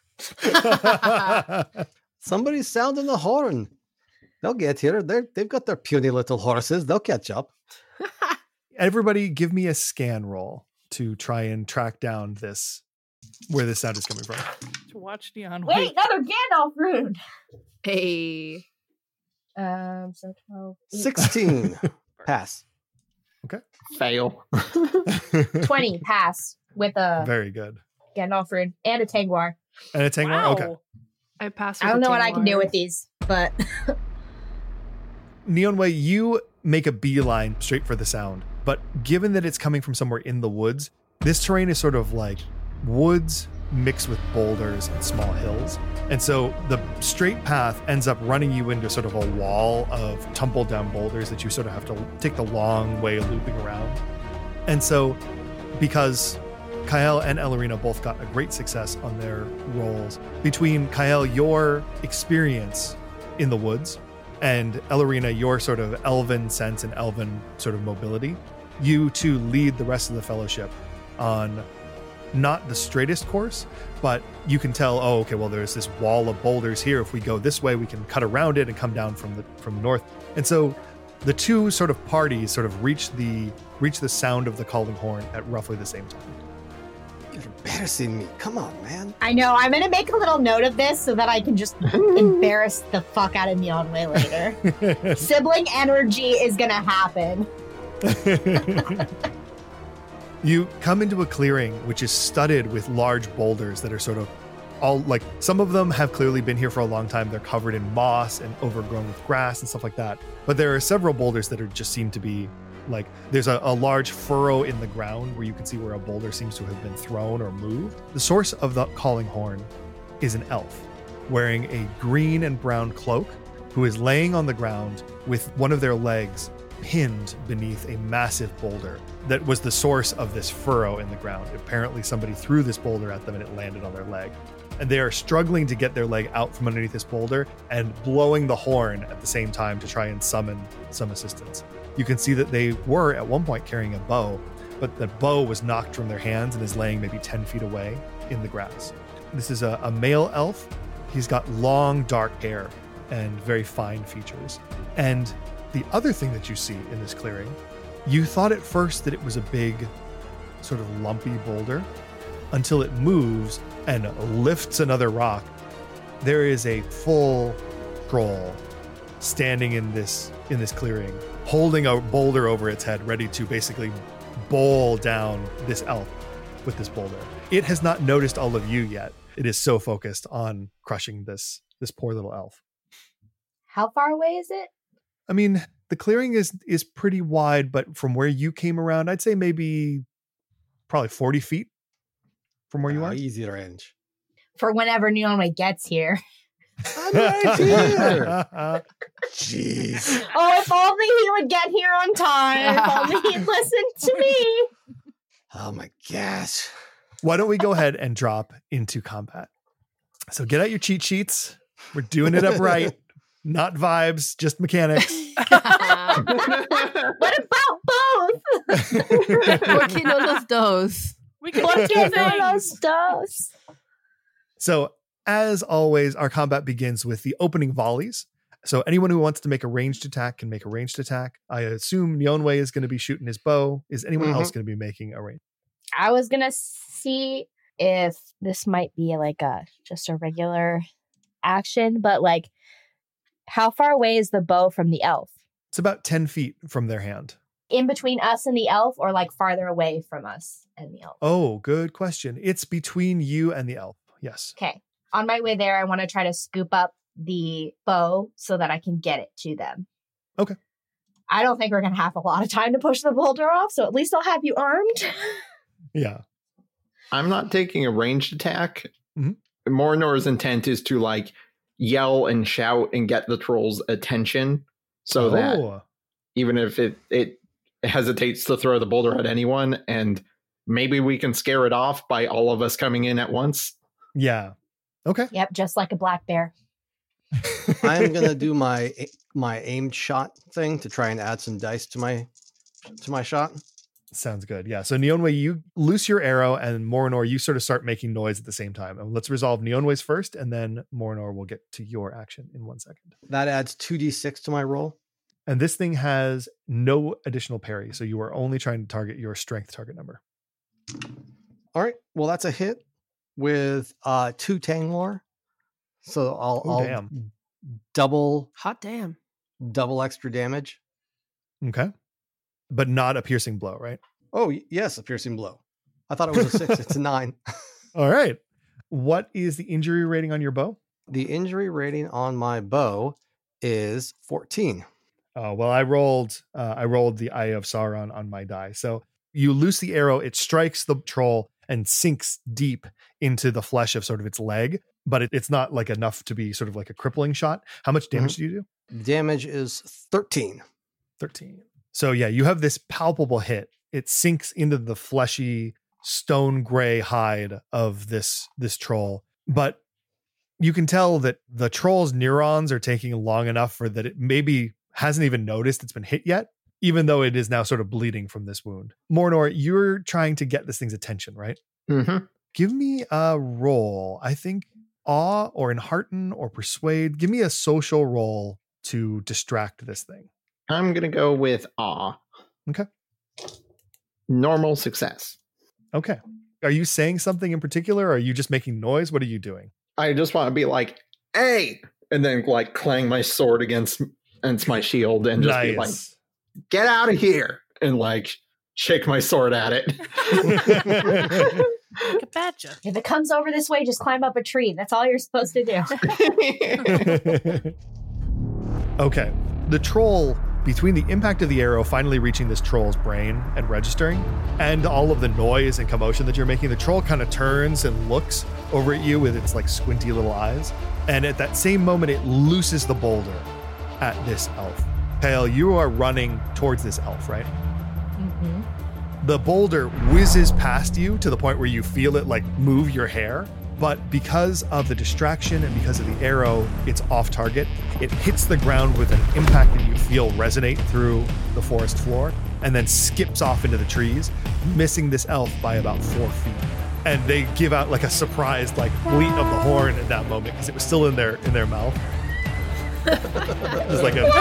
Speaker 1: Somebody's sounding the horn. They'll get here. They're, they've got their puny little horses. They'll catch up.
Speaker 2: Everybody give me a scan roll to try and track down this, where this sound is coming from.
Speaker 3: To watch Neon.
Speaker 5: Wait, another Gandalf rune.
Speaker 4: Hey.
Speaker 5: Um, so twelve.
Speaker 1: sixteen. Pass.
Speaker 6: Fail.
Speaker 5: twenty pass with a
Speaker 2: Very good.
Speaker 5: Gandalf rune and a Tengwar.
Speaker 2: And a Tengwar?
Speaker 3: Wow.
Speaker 2: Okay.
Speaker 4: I passed.
Speaker 5: I don't know what I can do with these, but
Speaker 2: Neonway, you make a beeline straight for the sound, but given that it's coming from somewhere in the woods, this terrain is sort of like woods mixed with boulders and small hills. And so the straight path ends up running you into sort of a wall of tumbled down boulders that you sort of have to take the long way looping around. And so because Kyle and Ellerina both got a great success on their rolls, between Kyle, your experience in the woods, and Ellerina, your sort of elven sense and elven sort of mobility, you two lead the rest of the fellowship on not the straightest course, but you can tell, oh, okay, well, there's this wall of boulders here. If we go this way, we can cut around it and come down from the from the north. And so the two sort of parties sort of reach the reach the sound of the calling horn at roughly the same time.
Speaker 1: You're embarrassing me. Come on, man.
Speaker 5: I know I'm gonna make a little note of this so that I can just embarrass the fuck out of Neonway later. Sibling energy is gonna happen.
Speaker 2: You come into a clearing which is studded with large boulders that are sort of all like, some of them have clearly been here for a long time. They're covered in moss and overgrown with grass and stuff like that. But there are several boulders that are just seem to be like, there's a, a large furrow in the ground where you can see where a boulder seems to have been thrown or moved. The source of the calling horn is an elf wearing a green and brown cloak who is laying on the ground with one of their legs pinned beneath a massive boulder that was the source of this furrow in the ground. Apparently somebody threw this boulder at them and it landed on their leg. And they are struggling to get their leg out from underneath this boulder and blowing the horn at the same time to try and summon some assistance. You can see that they were at one point carrying a bow, but the bow was knocked from their hands and is laying maybe ten feet away in the grass. This is a, a male elf. He's got long dark hair and very fine features. And the other thing that you see in this clearing, you thought at first that it was a big sort of lumpy boulder until it moves and lifts another rock. There is a full troll standing in this in this clearing, holding a boulder over its head, ready to basically bowl down this elf with this boulder. It has not noticed all of you yet. It is so focused on crushing this this poor little elf.
Speaker 5: How far away is it?
Speaker 2: I mean, the clearing is is pretty wide, but from where you came around, I'd say maybe probably forty feet from where you
Speaker 1: Ah,
Speaker 2: are.
Speaker 1: Easy range.
Speaker 5: For whenever Neonway gets here.
Speaker 1: I'm right here. Jeez.
Speaker 5: Oh, if only he would get here on time. If only he'd listen to me.
Speaker 1: Oh my gosh.
Speaker 2: Why don't we go ahead and drop into combat? So get out your cheat sheets. We're doing it up right. Not vibes, just mechanics.
Speaker 5: What about both?
Speaker 4: ¿Por qué no los dos?
Speaker 3: We can
Speaker 5: ¿Por
Speaker 3: do
Speaker 5: qué no los
Speaker 3: things.
Speaker 5: dos?
Speaker 2: So, as always, our combat begins with the opening volleys. So anyone who wants to make a ranged attack can make a ranged attack. I assume Neonway is going to be shooting his bow. Is anyone
Speaker 1: Mhm.
Speaker 2: else going to be making a range?
Speaker 5: I was gonna see if this might be like a just a regular action, but like, how far away is the bow from the elf?
Speaker 2: It's about ten feet from their hand.
Speaker 5: In between us and the elf, or like farther away from us and the elf?
Speaker 2: Oh, good question. It's between you and the elf. Yes.
Speaker 5: Okay. On my way there, I want to try to scoop up the bow so that I can get it to them.
Speaker 2: Okay.
Speaker 5: I don't think we're going to have a lot of time to push the boulder off, so at least I'll have you armed.
Speaker 2: Yeah.
Speaker 6: I'm not taking a ranged attack.
Speaker 2: Mm-hmm.
Speaker 6: Morinor's intent is to like yell and shout and get the troll's attention so
Speaker 2: Oh.
Speaker 6: that even if it, it hesitates to throw the boulder at anyone, and maybe we can scare it off by all of us coming in at once.
Speaker 2: Yeah. Okay.
Speaker 5: Yep, just like a black bear.
Speaker 1: I'm gonna do my my aimed shot thing to try and add some dice to my to my shot.
Speaker 2: Sounds good. Yeah. So Neonway, you loose your arrow, and Morinor, you sort of start making noise at the same time. And let's resolve Neonway's first, and then Morinor will get to your action in one second.
Speaker 1: That adds two d six to my roll.
Speaker 2: And this thing has no additional parry, so you are only trying to target your strength target number.
Speaker 1: All right. Well, that's a hit with uh, two Tangwar. So I'll,
Speaker 2: Oh,
Speaker 1: I'll
Speaker 2: damn.
Speaker 1: double
Speaker 4: Hot damn.
Speaker 1: double extra damage.
Speaker 2: Okay. But not a piercing blow, right?
Speaker 1: Oh y- yes, a piercing blow. I thought it was a six. It's a nine.
Speaker 2: All right. What is the injury rating on your bow?
Speaker 1: The injury rating on my bow is fourteen.
Speaker 2: Uh, well, I rolled uh, I rolled the Eye of Sauron on my die. So you loose the arrow, it strikes the troll and sinks deep into the flesh of sort of its leg, but it, it's not like enough to be sort of like a crippling shot. How much damage do you do?
Speaker 1: Damage is thirteen.
Speaker 2: thirteen. So yeah, you have this palpable hit. It sinks into the fleshy stone gray hide of this this troll, but you can tell that the troll's neurons are taking long enough for that it maybe hasn't even noticed it's been hit yet, even though it is now sort of bleeding from this wound. Morinor, you're trying to get this thing's attention, right?
Speaker 6: Mm-hmm.
Speaker 2: Give me a roll. I think awe or enhearten or persuade. Give me a social roll to distract this thing.
Speaker 6: I'm going to go with awe.
Speaker 2: Okay.
Speaker 6: Normal success.
Speaker 2: Okay. Are you saying something in particular, or are you just making noise? What are you doing?
Speaker 6: I just want to be like, hey, and then like clang my sword against, against my shield and just be like,
Speaker 2: Nice.
Speaker 6: get out of here, and like shake my sword at it.
Speaker 3: Like a badger.
Speaker 5: If it comes over this way, just climb up a tree. That's all you're supposed to do.
Speaker 2: Okay. The troll, between the impact of the arrow finally reaching this troll's brain and registering, and all of the noise and commotion that you're making, the troll kind of turns and looks over at you with its like squinty little eyes. And at that same moment, it looses the boulder at this elf. Kyle, you are running towards this elf, right?
Speaker 5: Mm-hmm.
Speaker 2: The boulder whizzes past you to the point where you feel it like move your hair. But because of the distraction and because of the arrow, it's off target. It hits the ground with an impact that you feel resonate through the forest floor, and then skips off into the trees, missing this elf by about four feet. And they give out like a surprised like bleat of the horn at that moment because it was still in their in their mouth. Just like a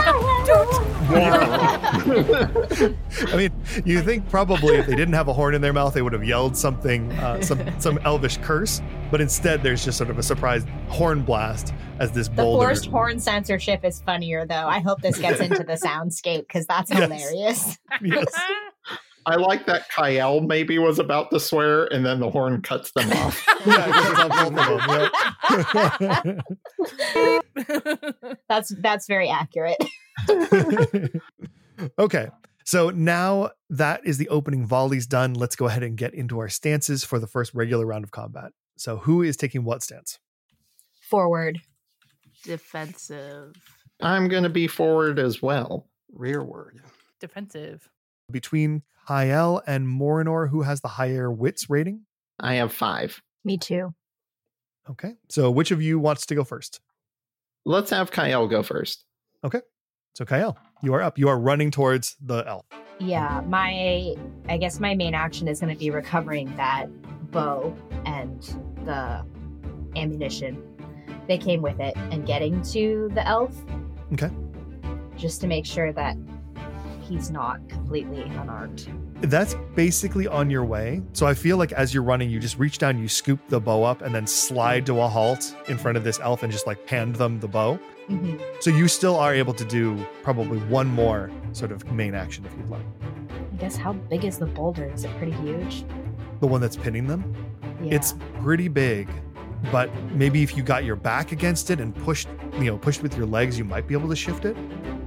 Speaker 2: I mean, you think probably if they didn't have a horn in their mouth, they would have yelled something, uh, some some elvish curse. But instead, there's just sort of a surprise horn blast as this
Speaker 5: The
Speaker 2: boulder.
Speaker 5: forced horn censorship is funnier, though. I hope this gets into the soundscape because that's
Speaker 2: Yes.
Speaker 5: hilarious.
Speaker 2: Yes.
Speaker 6: I like that Kyle maybe was about to swear, and then the horn cuts them off.
Speaker 2: Yeah, it cuts out both of them,
Speaker 5: That's that's very accurate.
Speaker 2: yep. Okay, so now that is the opening volleys done. Let's go ahead and get into our stances for the first regular round of combat. So who is taking what stance?
Speaker 5: Forward.
Speaker 4: Defensive.
Speaker 6: I'm going to be forward as well.
Speaker 1: Rearward.
Speaker 3: Defensive.
Speaker 2: Between Kyle and Morinor, who has the higher wits rating?
Speaker 6: I have five.
Speaker 5: Me too.
Speaker 2: Okay, so which of you wants to go first?
Speaker 6: Let's have Kyle go first.
Speaker 2: So Kyle, you are up. You are running towards the elf.
Speaker 5: Yeah, my I guess my main action is going to be recovering that bow and the ammunition that came with it and getting to the elf.
Speaker 2: Okay.
Speaker 5: Just to make sure that he's not completely unarmed.
Speaker 2: That's basically on your way. So I feel like as you're running, you just reach down, you scoop the bow up, and then slide to a halt in front of this elf and just like hand them the bow.
Speaker 5: Mm-hmm.
Speaker 2: So you still are able to do probably one more sort of main action if you'd like.
Speaker 5: I guess how big is the boulder? Is it pretty huge?
Speaker 2: The one that's pinning them,
Speaker 5: Yeah.
Speaker 2: it's pretty big, but maybe if you got your back against it and pushed, you know, pushed with your legs, you might be able to shift it.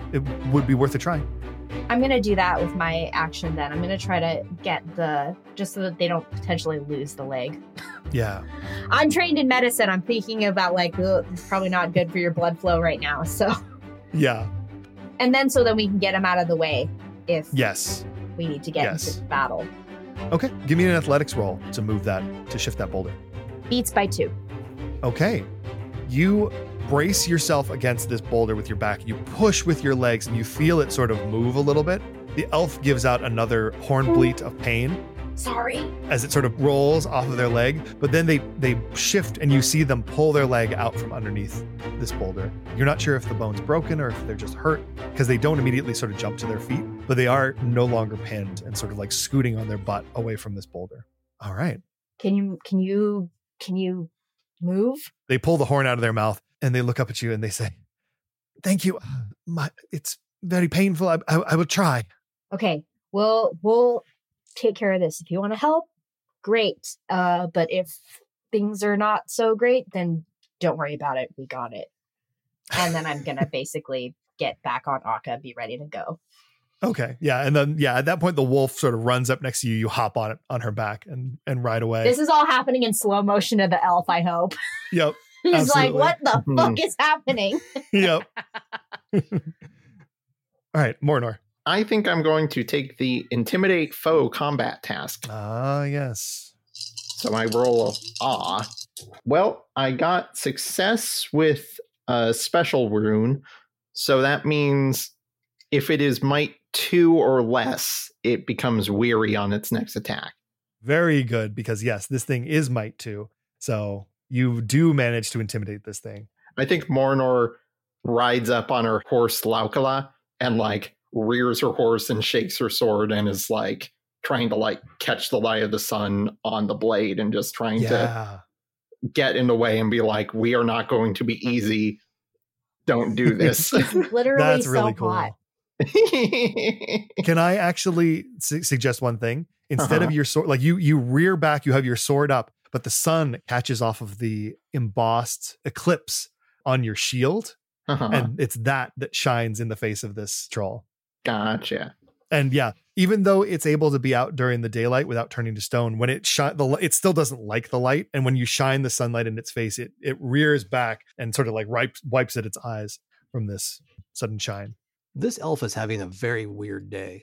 Speaker 2: it would be worth a try.
Speaker 5: I'm going to do that with my action then. I'm going to try to get the, just so that they don't potentially lose the leg.
Speaker 2: Yeah.
Speaker 5: I'm trained in medicine. I'm thinking about like, ugh, it's probably not good for your blood flow right now. So,
Speaker 2: Yeah.
Speaker 5: and then so then we can get him out of the way if
Speaker 2: Yes.
Speaker 5: we need to get
Speaker 2: Yes.
Speaker 5: into battle.
Speaker 2: Okay. Give me an athletics roll to move that, to shift that boulder.
Speaker 5: Beats by two.
Speaker 2: Okay. You brace yourself against this boulder with your back. You push with your legs and you feel it sort of move a little bit. The elf gives out another horn bleat of pain
Speaker 5: Sorry.
Speaker 2: as it sort of rolls off of their leg, but then they they shift and you see them pull their leg out from underneath this boulder. You're not sure if the bone's broken or if they're just hurt because they don't immediately sort of jump to their feet, but they are no longer pinned and sort of like scooting on their butt away from this boulder. All right.
Speaker 5: Can you, can you, can you move?
Speaker 2: They pull the horn out of their mouth and they look up at you and they say, "Thank you. My, it's very painful. I, I, I will try."
Speaker 5: Okay. We'll, we'll take care of this. If you want to help, great. Uh, but if things are not so great, then don't worry about it. We got it. And then I'm going to basically get back on Akka, be ready to go.
Speaker 2: Okay. Yeah. And then, yeah, at that point, the wolf sort of runs up next to you. You hop on it, on her back and, and ride away.
Speaker 5: This is all happening in slow motion of the elf, I hope.
Speaker 2: Yep.
Speaker 5: He's
Speaker 2: Absolutely.
Speaker 5: like, what the
Speaker 6: Mhm.
Speaker 5: fuck is happening?
Speaker 2: Yep. All right. Mornor.
Speaker 6: I think I'm going to take the intimidate foe combat task.
Speaker 2: Ah, yes.
Speaker 6: So I roll a ah. Well, I got success with a special rune. So that means if it is might two or less, it becomes weary on its next attack.
Speaker 2: Very good. Because yes, this thing is might two. So you do manage to intimidate this thing.
Speaker 6: I think Mornor rides up on her horse Laukala and like rears her horse and shakes her sword and is like trying to like catch the light of the sun on the blade and just trying to
Speaker 2: Yeah.
Speaker 6: get in the way and be like, we are not going to be easy. Don't do this.
Speaker 5: Literally
Speaker 2: That's
Speaker 5: so
Speaker 2: really cool.
Speaker 5: hot.
Speaker 2: Can I actually su- suggest one thing? Instead
Speaker 6: Uh-huh.
Speaker 2: of your sword, like you, you rear back, you have your sword up, but the sun catches off of the embossed eclipse on your shield.
Speaker 6: Uh-huh.
Speaker 2: And it's that that shines in the face of this troll.
Speaker 6: Gotcha.
Speaker 2: And yeah, even though it's able to be out during the daylight without turning to stone, when it shine the li- it still doesn't like the light. And when you shine the sunlight in its face, it it rears back and sort of like wipes wipes at its eyes from this sudden shine.
Speaker 1: This elf is having a very weird day.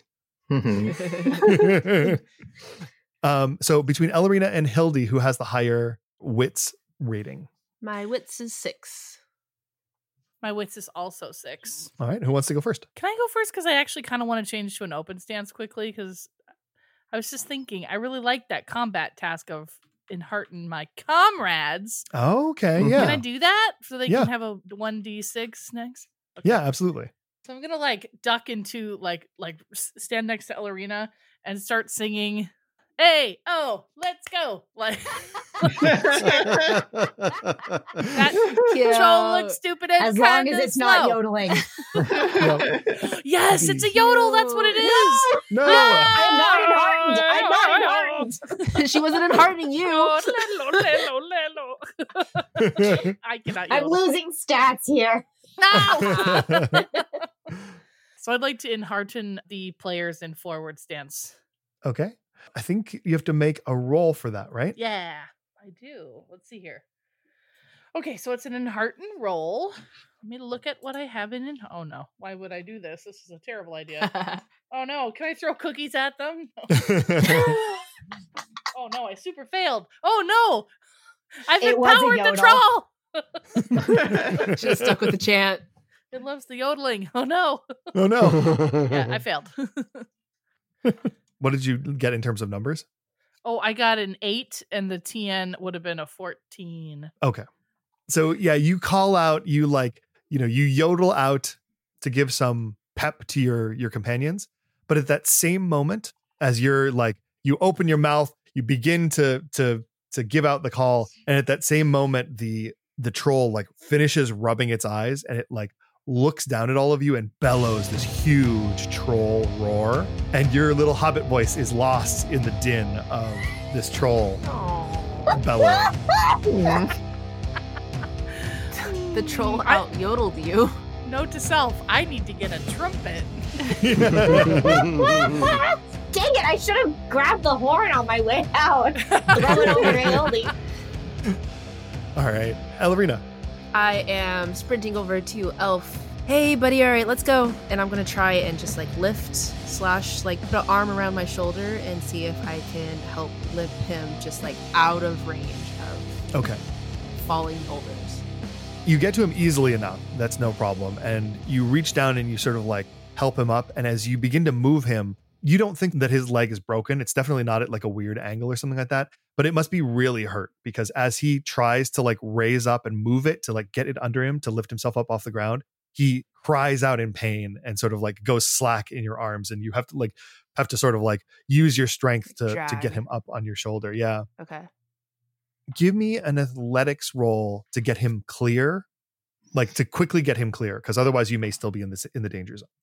Speaker 6: Mhm.
Speaker 2: um, so between Ellerina and Hildy, who has the higher wits rating?
Speaker 4: My wits is six.
Speaker 3: My wits is also six.
Speaker 2: All right, who wants to go first?
Speaker 3: Can I go first? Because I actually kind of want to change to an open stance quickly. Because I was just thinking, I really like that combat task of enheartening my comrades.
Speaker 2: Oh, okay,
Speaker 6: Mhm.
Speaker 2: yeah,
Speaker 3: Can I do that so they
Speaker 2: Yeah.
Speaker 3: can have a one d six next? Okay.
Speaker 2: yeah, absolutely.
Speaker 3: So I'm gonna like duck into like like s- stand next to Ellerina and start singing. Hey, oh, let's go! Like that troll looks stupid and
Speaker 5: As long as
Speaker 3: kinda
Speaker 5: it's not
Speaker 3: slow.
Speaker 5: yodeling.
Speaker 3: Yes, it's a yodel. That's what it is.
Speaker 2: No,
Speaker 5: I'm not enheartened. I'm not enheartened.
Speaker 4: She wasn't enheartening you.
Speaker 3: Oh, lelo, lelo, lelo. I cannot
Speaker 5: I'm
Speaker 3: yodel.
Speaker 5: losing stats here.
Speaker 3: No! So I'd like to enhearten the players in forward stance.
Speaker 2: Okay, I think you have to make a roll for that, right?
Speaker 3: Yeah, I do. Let's see here. Okay, so it's an enhearten roll. Let me look at what I have in. En- oh no, why would I do this? This is a terrible idea. Oh no, can I throw cookies at them? Oh no, I super failed. Oh no, I've
Speaker 5: It was a
Speaker 3: empowered the
Speaker 5: yodel.
Speaker 3: troll.
Speaker 4: Should have stuck with the chant.
Speaker 3: It loves the yodeling. Oh no.
Speaker 2: Oh no.
Speaker 3: Yeah, I failed.
Speaker 2: What did you get in terms of numbers?
Speaker 3: Oh, I got an eight, and the T N would have been a fourteen.
Speaker 2: Okay. So yeah, you call out, you like, you know, you yodel out to give some pep to your your companions. But at that same moment, as you're like, you open your mouth, you begin to to to give out the call, and at that same moment, the the troll like finishes rubbing its eyes, and it like looks down at all of you and bellows this huge troll roar, and your little hobbit voice is lost in the din of this troll bellowing.
Speaker 4: The troll
Speaker 3: I-
Speaker 4: out yodeled you.
Speaker 3: Note to self, I need to get a trumpet.
Speaker 5: Dang it, I should have grabbed the horn on my way out. Throw it over Ailey.
Speaker 2: All right, Ellerina.
Speaker 4: I am sprinting over to Elf. Hey, buddy, all right, let's go. And I'm going to try and just like lift slash like put an arm around my shoulder and see if I can help lift him just like out of range of
Speaker 2: Okay.
Speaker 4: falling boulders.
Speaker 2: You get to him easily enough. That's no problem. And you reach down and you sort of like help him up. And as you begin to move him, you don't think that his leg is broken. It's definitely not at like a weird angle or something like that, but it must be really hurt because as he tries to like raise up and move it to like get it under him to lift himself up off the ground, he cries out in pain and sort of like goes slack in your arms. And you have to like, have to sort of like use your strength to, to get him up on your shoulder. Yeah.
Speaker 4: Okay.
Speaker 2: Give me an athletics roll to get him clear, like to quickly get him clear, because otherwise you may still be in this in the danger zone.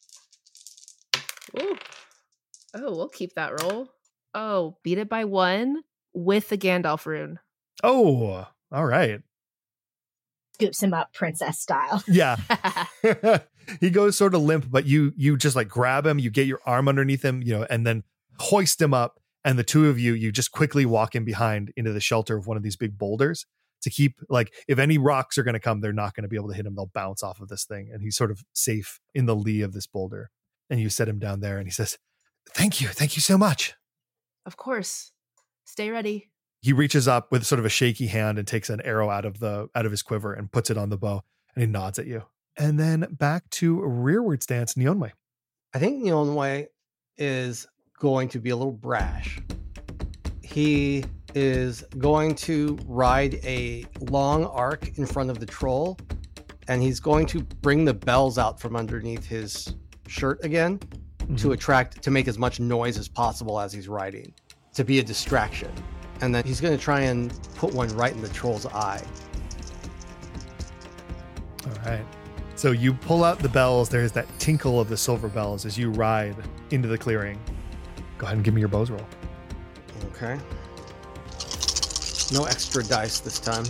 Speaker 4: Ooh. Oh, we'll keep that roll. Oh, beat it by one with the Gandalf rune.
Speaker 2: Oh, all right.
Speaker 5: Scoops him up princess style.
Speaker 2: Yeah. He goes sort of limp, but you you just like grab him, you get your arm underneath him, you know, and then hoist him up. And the two of you, you just quickly walk in behind into the shelter of one of these big boulders to keep, like, if any rocks are going to come, they're not going to be able to hit him. They'll bounce off of this thing. And he's sort of safe in the lee of this boulder. And you set him down there and he says, thank you. Thank you so much.
Speaker 4: Of course. Stay ready.
Speaker 2: He reaches up with sort of a shaky hand and takes an arrow out of the out of his quiver and puts it on the bow. And he nods at you. And then back to rearward stance, Nionwe.
Speaker 1: I think Nionwe is going to be a little brash. He is going to ride a long arc in front of the troll, and he's going to bring the bells out from underneath his shirt again mm-hmm. to attract, to make as much noise as possible as he's riding, to be a distraction. And then he's going to try and put one right in the troll's eye.
Speaker 2: All right. So you pull out the bells. There's that tinkle of the silver bells as you ride into the clearing. Go ahead and give me your bows roll.
Speaker 1: Okay. No extra dice this time.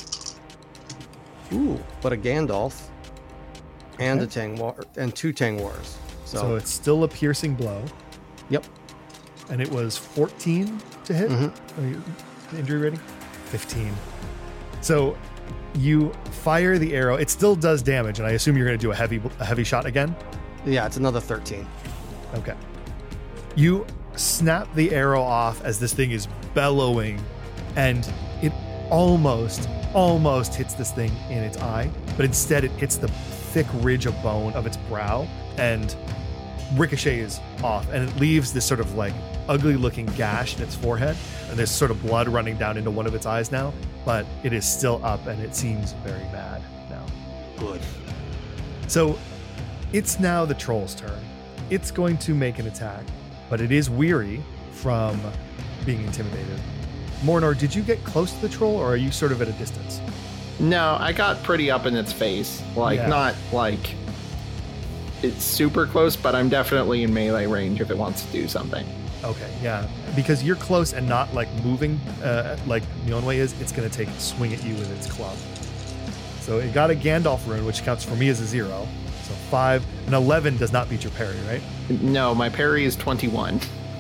Speaker 1: Ooh, but a Gandalf and okay. a Tang War and two Tang Wars. So.
Speaker 2: so it's still a piercing blow.
Speaker 1: Yep.
Speaker 2: And it was fourteen to hit.
Speaker 1: Mm-hmm.
Speaker 2: Are you, the injury rating? fifteen. So you fire the arrow. It still does damage, and I assume you're going to do a heavy a heavy shot again.
Speaker 1: Yeah, it's another thirteen.
Speaker 2: Okay. You snap the arrow off as this thing is bellowing, and it almost, almost hits this thing in its eye, but instead it hits the thick ridge of bone of its brow and ricochets off, and it leaves this sort of like ugly looking gash in its forehead, and there's sort of blood running down into one of its eyes now, but it is still up and it seems very bad now.
Speaker 1: Good.
Speaker 2: So it's now the troll's turn. It's going to make an attack, but it is weary from being intimidated. Mornor, did you get close to the troll, or are you sort of at a distance?
Speaker 6: No, I got pretty up in its face. Like, yeah. Not like it's super close, but I'm definitely in melee range if it wants to do something.
Speaker 2: Okay, yeah. Because you're close and not like moving uh, like Nionwe is, it's going to take a swing at you with its club. So it got a Gandalf rune, which counts for me as a zero. So five, and eleven does not beat your parry, right?
Speaker 6: No, my parry is twenty-one.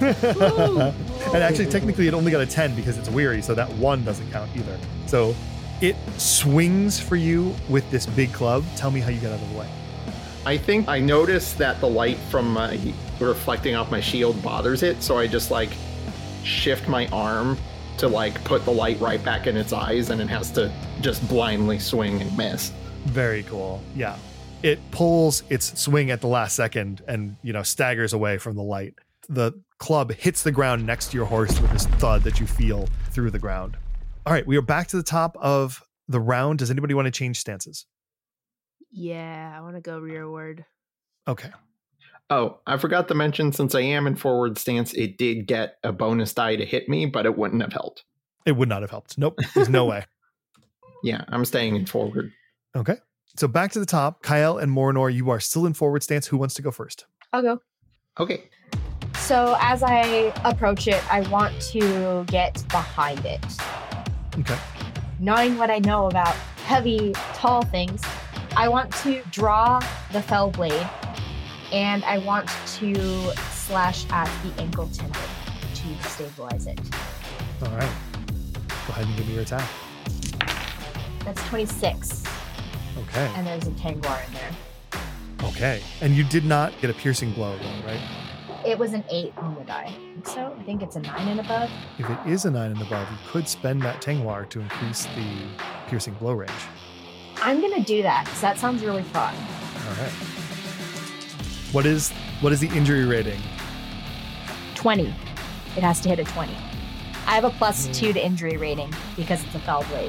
Speaker 2: And actually, technically, it only got a ten because it's weary, so that one doesn't count either. So it swings for you with this big club. Tell me how you get out of the way.
Speaker 6: I think I noticed that the light from my reflecting off my shield bothers it, so I just like shift my arm to like put the light right back in its eyes, and it has to just blindly swing and miss.
Speaker 2: Very cool. Yeah. It pulls its swing at the last second and, you know, staggers away from the light. The club hits the ground next to your horse with this thud that you feel through the ground. All right, we are back to the top of the round. Does anybody want to change stances?
Speaker 4: Yeah, I want to go rearward.
Speaker 2: Okay.
Speaker 6: Oh, I forgot to mention, since I am in forward stance, it did get a bonus die to hit me, but it wouldn't have helped.
Speaker 2: It would not have helped. Nope, there's no way.
Speaker 6: Yeah, I'm staying in forward.
Speaker 2: Okay. So back to the top. Kyle and Mornor, you are still in forward stance. Who wants to go first?
Speaker 5: I'll go.
Speaker 6: Okay.
Speaker 5: So as I approach it, I want to get behind it.
Speaker 2: Okay.
Speaker 5: Knowing what I know about heavy, tall things, I want to draw the fell blade, and I want to slash at the ankle tendon to stabilize it.
Speaker 2: All right. Go ahead and give me your attack.
Speaker 5: That's twenty-six,
Speaker 2: Okay.
Speaker 5: and there's a Tangwar in there.
Speaker 2: Okay. And you did not get a piercing blow, though, right?
Speaker 5: It was an eight on the die. So I think it's a nine and above.
Speaker 2: If it is a nine and above, you could spend that Tangwar to increase the piercing blow range.
Speaker 5: I'm gonna do that because that sounds really fun.
Speaker 2: All right. What is what is the injury rating?
Speaker 5: twenty. It has to hit a twenty. I have a plus two to injury rating because it's a fell blade.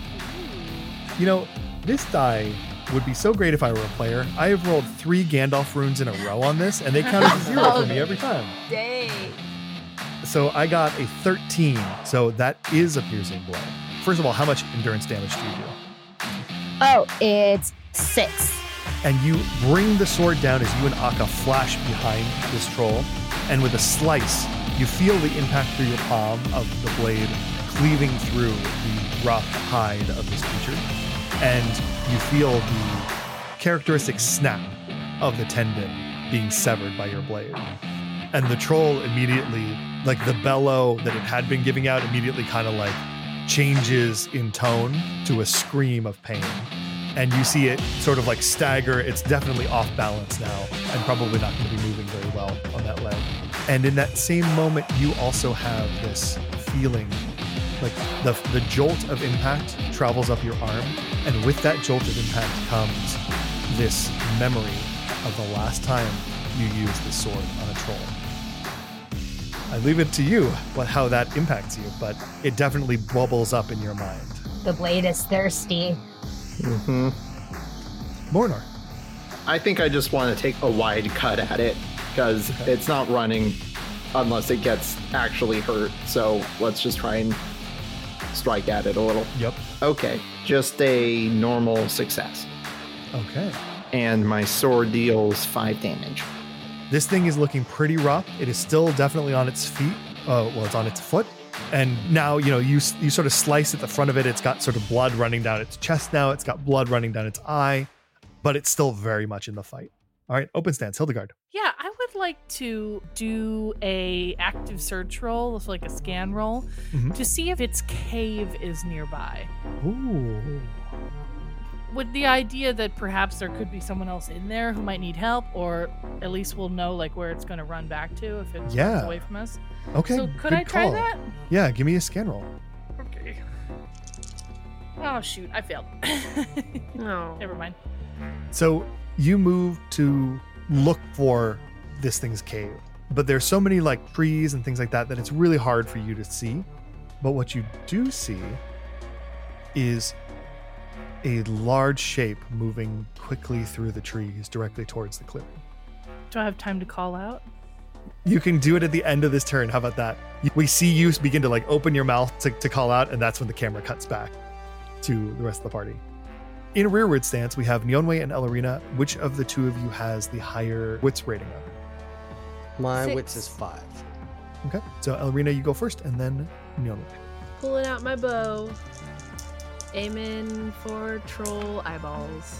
Speaker 2: You know, this die would be so great if I were a player. I have rolled three Gandalf runes in a row on this, and they count as a zero for me every time.
Speaker 4: Dang.
Speaker 2: So I got a thirteen. So that is a piercing blow. First of all, how much endurance damage do you do?
Speaker 5: Oh, it's six.
Speaker 2: And you bring the sword down as you and Akka flash behind this troll, and with a slice, you feel the impact through your palm of the blade cleaving through the rough hide of this creature, and you feel the characteristic snap of the tendon being severed by your blade. And the troll immediately, like the bellow that it had been giving out, immediately kind of like changes in tone to a scream of pain. And you see it sort of like stagger. It's definitely off balance now and probably not going to be moving very well on that leg. And in that same moment, you also have this feeling like the, the jolt of impact travels up your arm. And with that jolt of impact comes this memory of the last time you used the sword on a troll. I leave it to you what, how that impacts you, but it definitely bubbles up in your mind.
Speaker 5: The blade is thirsty.
Speaker 6: Mm-hmm.
Speaker 2: Mornor.
Speaker 6: I think I just want to take a wide cut at it because
Speaker 2: Okay.
Speaker 6: it's not running unless it gets actually hurt. So let's just try and strike at it a little.
Speaker 2: Yep.
Speaker 6: Okay, just a normal success.
Speaker 2: Okay.
Speaker 6: And my sword deals five damage.
Speaker 2: This thing is looking pretty rough. It is still definitely on its feet. Uh, well, it's on its foot. And now, you know, you you sort of slice at the front of it. It's got sort of blood running down its chest now. It's got blood running down its eye, but it's still very much in the fight. All right, open stance, Hildegard.
Speaker 3: Yeah, I would like to do a active search roll, so like a scan roll,
Speaker 2: Mhm.
Speaker 3: to see if its cave is nearby.
Speaker 2: Ooh.
Speaker 3: With the idea that perhaps there could be someone else in there who might need help, or at least we'll know like where it's going to run back to if it runs
Speaker 2: Yeah.
Speaker 3: away from us.
Speaker 2: Okay.
Speaker 3: so could
Speaker 2: good
Speaker 3: I try
Speaker 2: call.
Speaker 3: that?
Speaker 2: Yeah, give me a scan roll.
Speaker 3: Okay. Oh shoot, I failed.
Speaker 4: No.
Speaker 3: Never mind.
Speaker 2: So you move to look for this thing's cave, but there's so many like trees and things like that that it's really hard for you to see. But what you do see is a large shape moving quickly through the trees directly towards the clearing.
Speaker 3: Do I have time to call out?
Speaker 2: You can do it at the end of this turn. How about that? We see you begin to like open your mouth to, to call out, and that's when the camera cuts back to the rest of the party. In rearward stance, we have Nionwe and Ellerina. Which of the two of you has the higher wits rating of?
Speaker 1: My
Speaker 4: Six.
Speaker 1: wits is five.
Speaker 2: Okay, so Ellerina, you go first, and then Nionwe.
Speaker 4: Pulling out my bow. Aiming for troll eyeballs.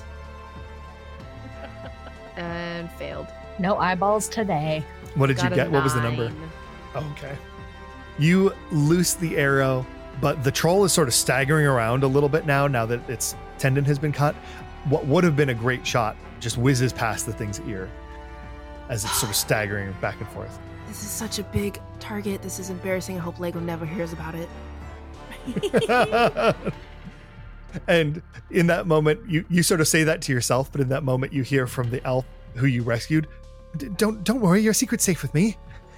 Speaker 4: And failed.
Speaker 5: No eyeballs today.
Speaker 2: What did
Speaker 4: Got
Speaker 2: you
Speaker 4: a
Speaker 2: get? What was the number?
Speaker 4: nine.
Speaker 2: Oh, okay. You loose the arrow, but the troll is sort of staggering around a little bit now, now that its tendon has been cut. What would have been a great shot just whizzes past the thing's ear as it's sort of staggering back and forth.
Speaker 4: This is such a big target. This is embarrassing. I hope Lego never hears about it.
Speaker 2: And in that moment, you, you sort of say that to yourself, but in that moment, you hear from the elf who you rescued, "D- don't don't worry, your secret's safe with me."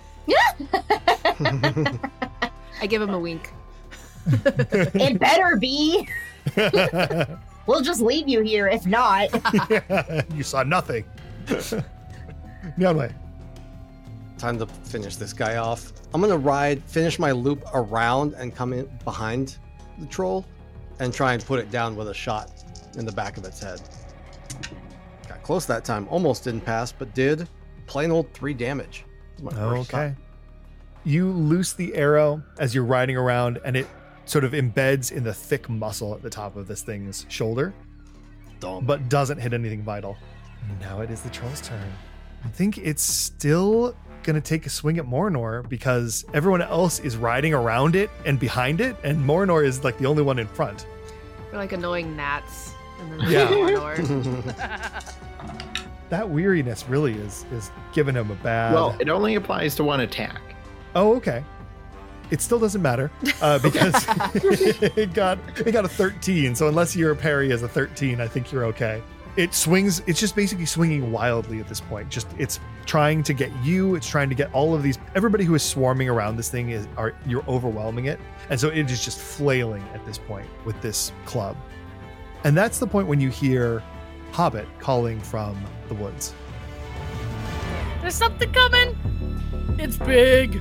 Speaker 4: I give him a wink.
Speaker 5: It better be. We'll just leave you here if not.
Speaker 2: You saw nothing. Nionwe.
Speaker 1: Time to finish this guy off. I'm gonna ride, finish my loop around and come in behind the troll and try and put it down with a shot in the back of its head. Got close that time. Almost didn't pass, but did. Plain old three damage. My first
Speaker 2: Okay.
Speaker 1: shot.
Speaker 2: You loose the arrow as you're riding around, and it sort of embeds in the thick muscle at the top of this thing's shoulder.
Speaker 1: Dumb.
Speaker 2: but doesn't hit anything vital. Now it is the troll's turn. I think it's still gonna take a swing at Morinor because everyone else is riding around it and behind it, and Morinor is like the only one in front.
Speaker 4: We're like annoying gnats. And then
Speaker 2: Yeah.
Speaker 4: Morinor.
Speaker 2: That weariness really is is giving him a bad.
Speaker 6: Well, it only applies to one attack.
Speaker 2: Oh, okay. It still doesn't matter uh, because it got it got a thirteen. So unless your parry is a thirteen, I think you're okay. It swings. It's just basically swinging wildly at this point. Just it's trying to get you. It's trying to get all of these. Everybody who is swarming around this thing is are you're overwhelming it, and so it is just flailing at this point with this club. And that's the point when you hear Hobbit calling from the woods.
Speaker 3: There's something coming. It's big.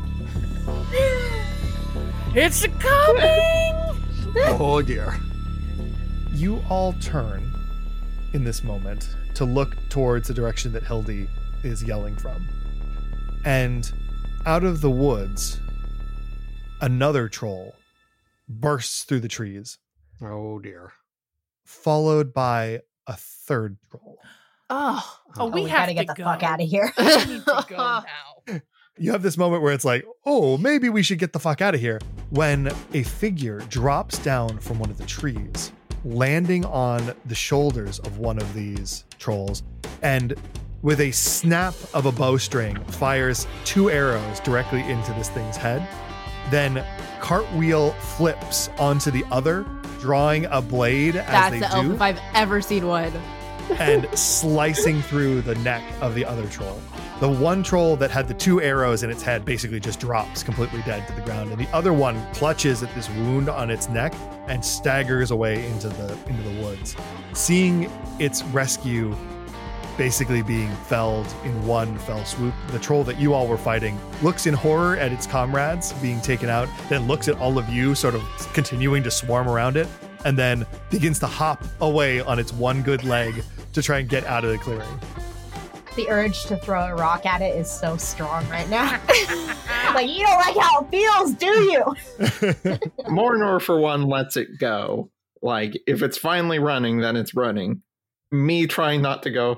Speaker 3: It's coming.
Speaker 1: Oh dear.
Speaker 2: You all turn in this moment to look towards the direction that Hildy is yelling from. And out of the woods, another troll bursts through the trees,
Speaker 1: Oh dear.
Speaker 2: followed by a third troll.
Speaker 4: Oh.
Speaker 3: Oh, we,
Speaker 5: we
Speaker 3: have
Speaker 5: gotta
Speaker 3: to
Speaker 5: get the
Speaker 3: go.
Speaker 5: fuck out of here.
Speaker 3: We need to go now.
Speaker 2: You have this moment where it's like, oh, maybe we should get the fuck out of here, when a figure drops down from one of the trees, landing on the shoulders of one of these trolls, and with a snap of a bowstring, fires two arrows directly into this thing's head, then cartwheel flips onto the other, drawing a blade as
Speaker 4: That's
Speaker 2: they
Speaker 4: the elf
Speaker 2: do,
Speaker 4: if I've ever seen one.
Speaker 2: and slicing through the neck of the other troll. The one troll that had the two arrows in its head basically just drops completely dead to the ground, and the other one clutches at this wound on its neck and staggers away into the into the woods. Seeing its rescue basically being felled in one fell swoop, the troll that you all were fighting looks in horror at its comrades being taken out, then looks at all of you sort of continuing to swarm around it, and then begins to hop away on its one good leg to try and get out of the clearing.
Speaker 5: The urge to throw a rock at it is so strong right now. Like, you don't like how it feels, do you?
Speaker 6: Morinor, for one, lets it go. Like, if it's finally running, then it's running. Me trying not to go.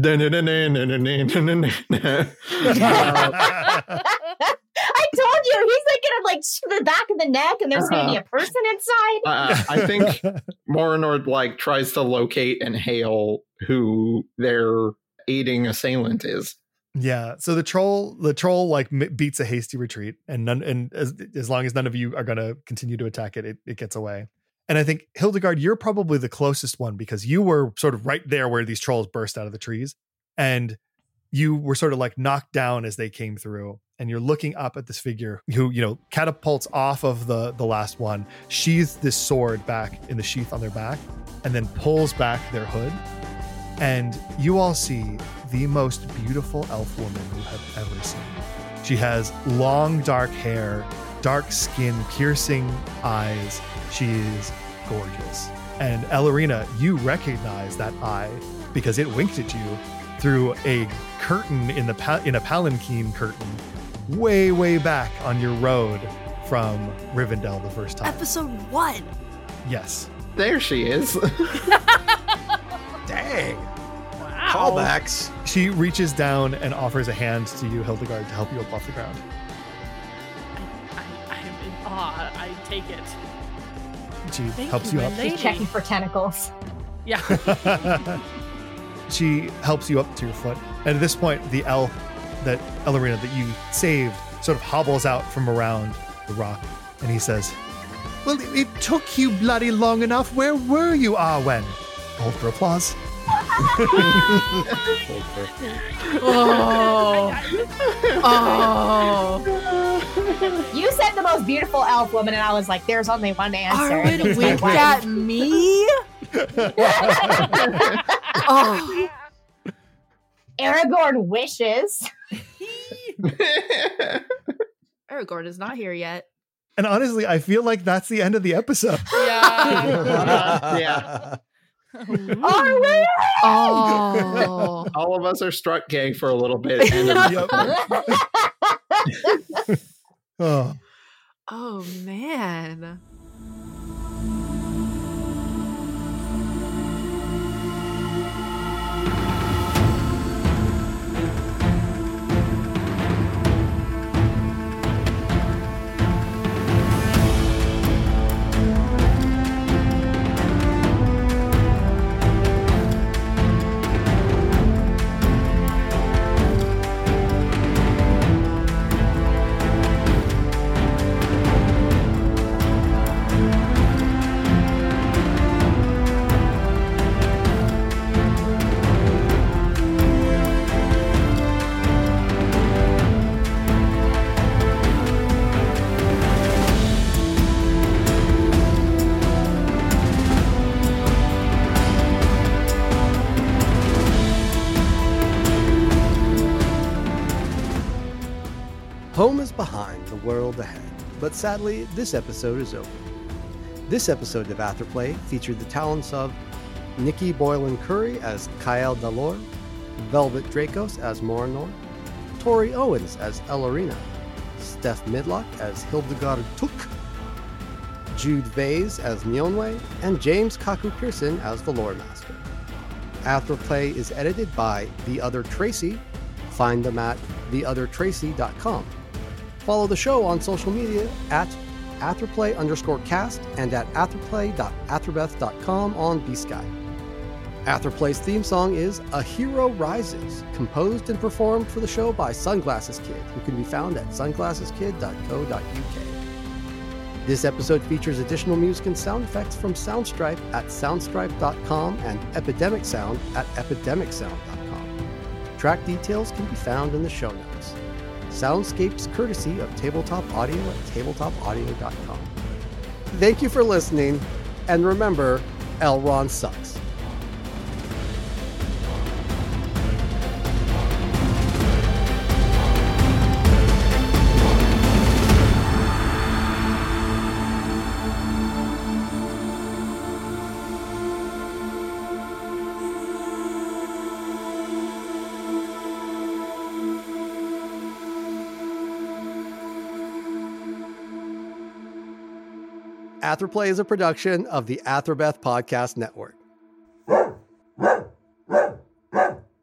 Speaker 5: I told you, he's like gonna like the back of the neck, and there's gonna be a person inside.
Speaker 6: Uh, I think Morinor like tries to locate and hail who their aiding assailant is.
Speaker 2: Yeah, so the troll, the troll like m- beats a hasty retreat, and none, and as as long as none of you are going to continue to attack it, it, it gets away. And I think Hildegard, you're probably the closest one because you were sort of right there where these trolls burst out of the trees, and you were sort of like knocked down as they came through. And you're looking up at this figure who, you know, catapults off of the the last one, sheathes this sword back in the sheath on their back, and then pulls back their hood. And you all see the most beautiful elf woman you have ever seen. She has long dark hair, dark skin, piercing eyes. She is gorgeous. And Ellerina, you recognize that eye because it winked at you through a curtain in the pa- in a palanquin curtain way, way back on your road from Rivendell the first time.
Speaker 4: Episode one.
Speaker 2: Yes.
Speaker 6: There she is.
Speaker 1: Dang.
Speaker 3: Wow.
Speaker 1: Callbacks.
Speaker 2: She reaches down and offers a hand to you, Hildegard, to help you up off the ground.
Speaker 3: I, I am in awe. I take it.
Speaker 2: She
Speaker 3: Thank
Speaker 2: helps
Speaker 3: you,
Speaker 2: you
Speaker 3: my
Speaker 2: up.
Speaker 3: lady.
Speaker 5: She's checking for tentacles.
Speaker 3: Yeah.
Speaker 2: She helps you up to your foot. And at this point, the elf that Ellerina that you saved sort of hobbles out from around the rock. And he says, well, it, it took you bloody long enough. Where were you, Arwen? Hold for applause.
Speaker 4: Oh. Oh.
Speaker 5: You said the most beautiful elf woman, and I was like, there's only one answer. And
Speaker 4: Arwen
Speaker 5: it's
Speaker 4: winked
Speaker 5: my wife.
Speaker 4: at me? Oh.
Speaker 5: Aragorn wishes.
Speaker 4: Aragorn is not here yet.
Speaker 2: And honestly, I feel like that's the end of the episode.
Speaker 3: Yeah.
Speaker 6: Yeah.
Speaker 5: Arwen!
Speaker 4: Oh.
Speaker 6: All of us are struck gay for a little bit. And
Speaker 2: Yep. Oh.
Speaker 4: Oh, man.
Speaker 1: behind the world ahead. But sadly, this episode is over. This episode of Atherplay featured the talents of Nikki Boylan Curry as Kyle Dalor, Velvet Dracos as Morinor, Tori Owens as Elorina, Steph Midlock as Hildegard Took, Jude Vase as Mionwe, and James Kaku Pearson as the Lore Master. Atherplay is edited by The Other Tracy. Find them at the other tracy dot com. Follow the show on social media at Atherplay underscore cast and at atherplay dot atherbeth dot com on B-Sky. Atherplay's theme song is A Hero Rises, composed and performed for the show by Sunglasses Kid, who can be found at sunglasses kid dot co dot u k. This episode features additional music and sound effects from Soundstripe at soundstripe dot com and Epidemic Sound at epidemic sound dot com. Track details can be found in the show notes. Soundscapes courtesy of Tabletop Audio at tabletop audio dot com. Thank you for listening, and remember, Elrond sucks. Atherplay is a production of the Atherbeth Podcast Network.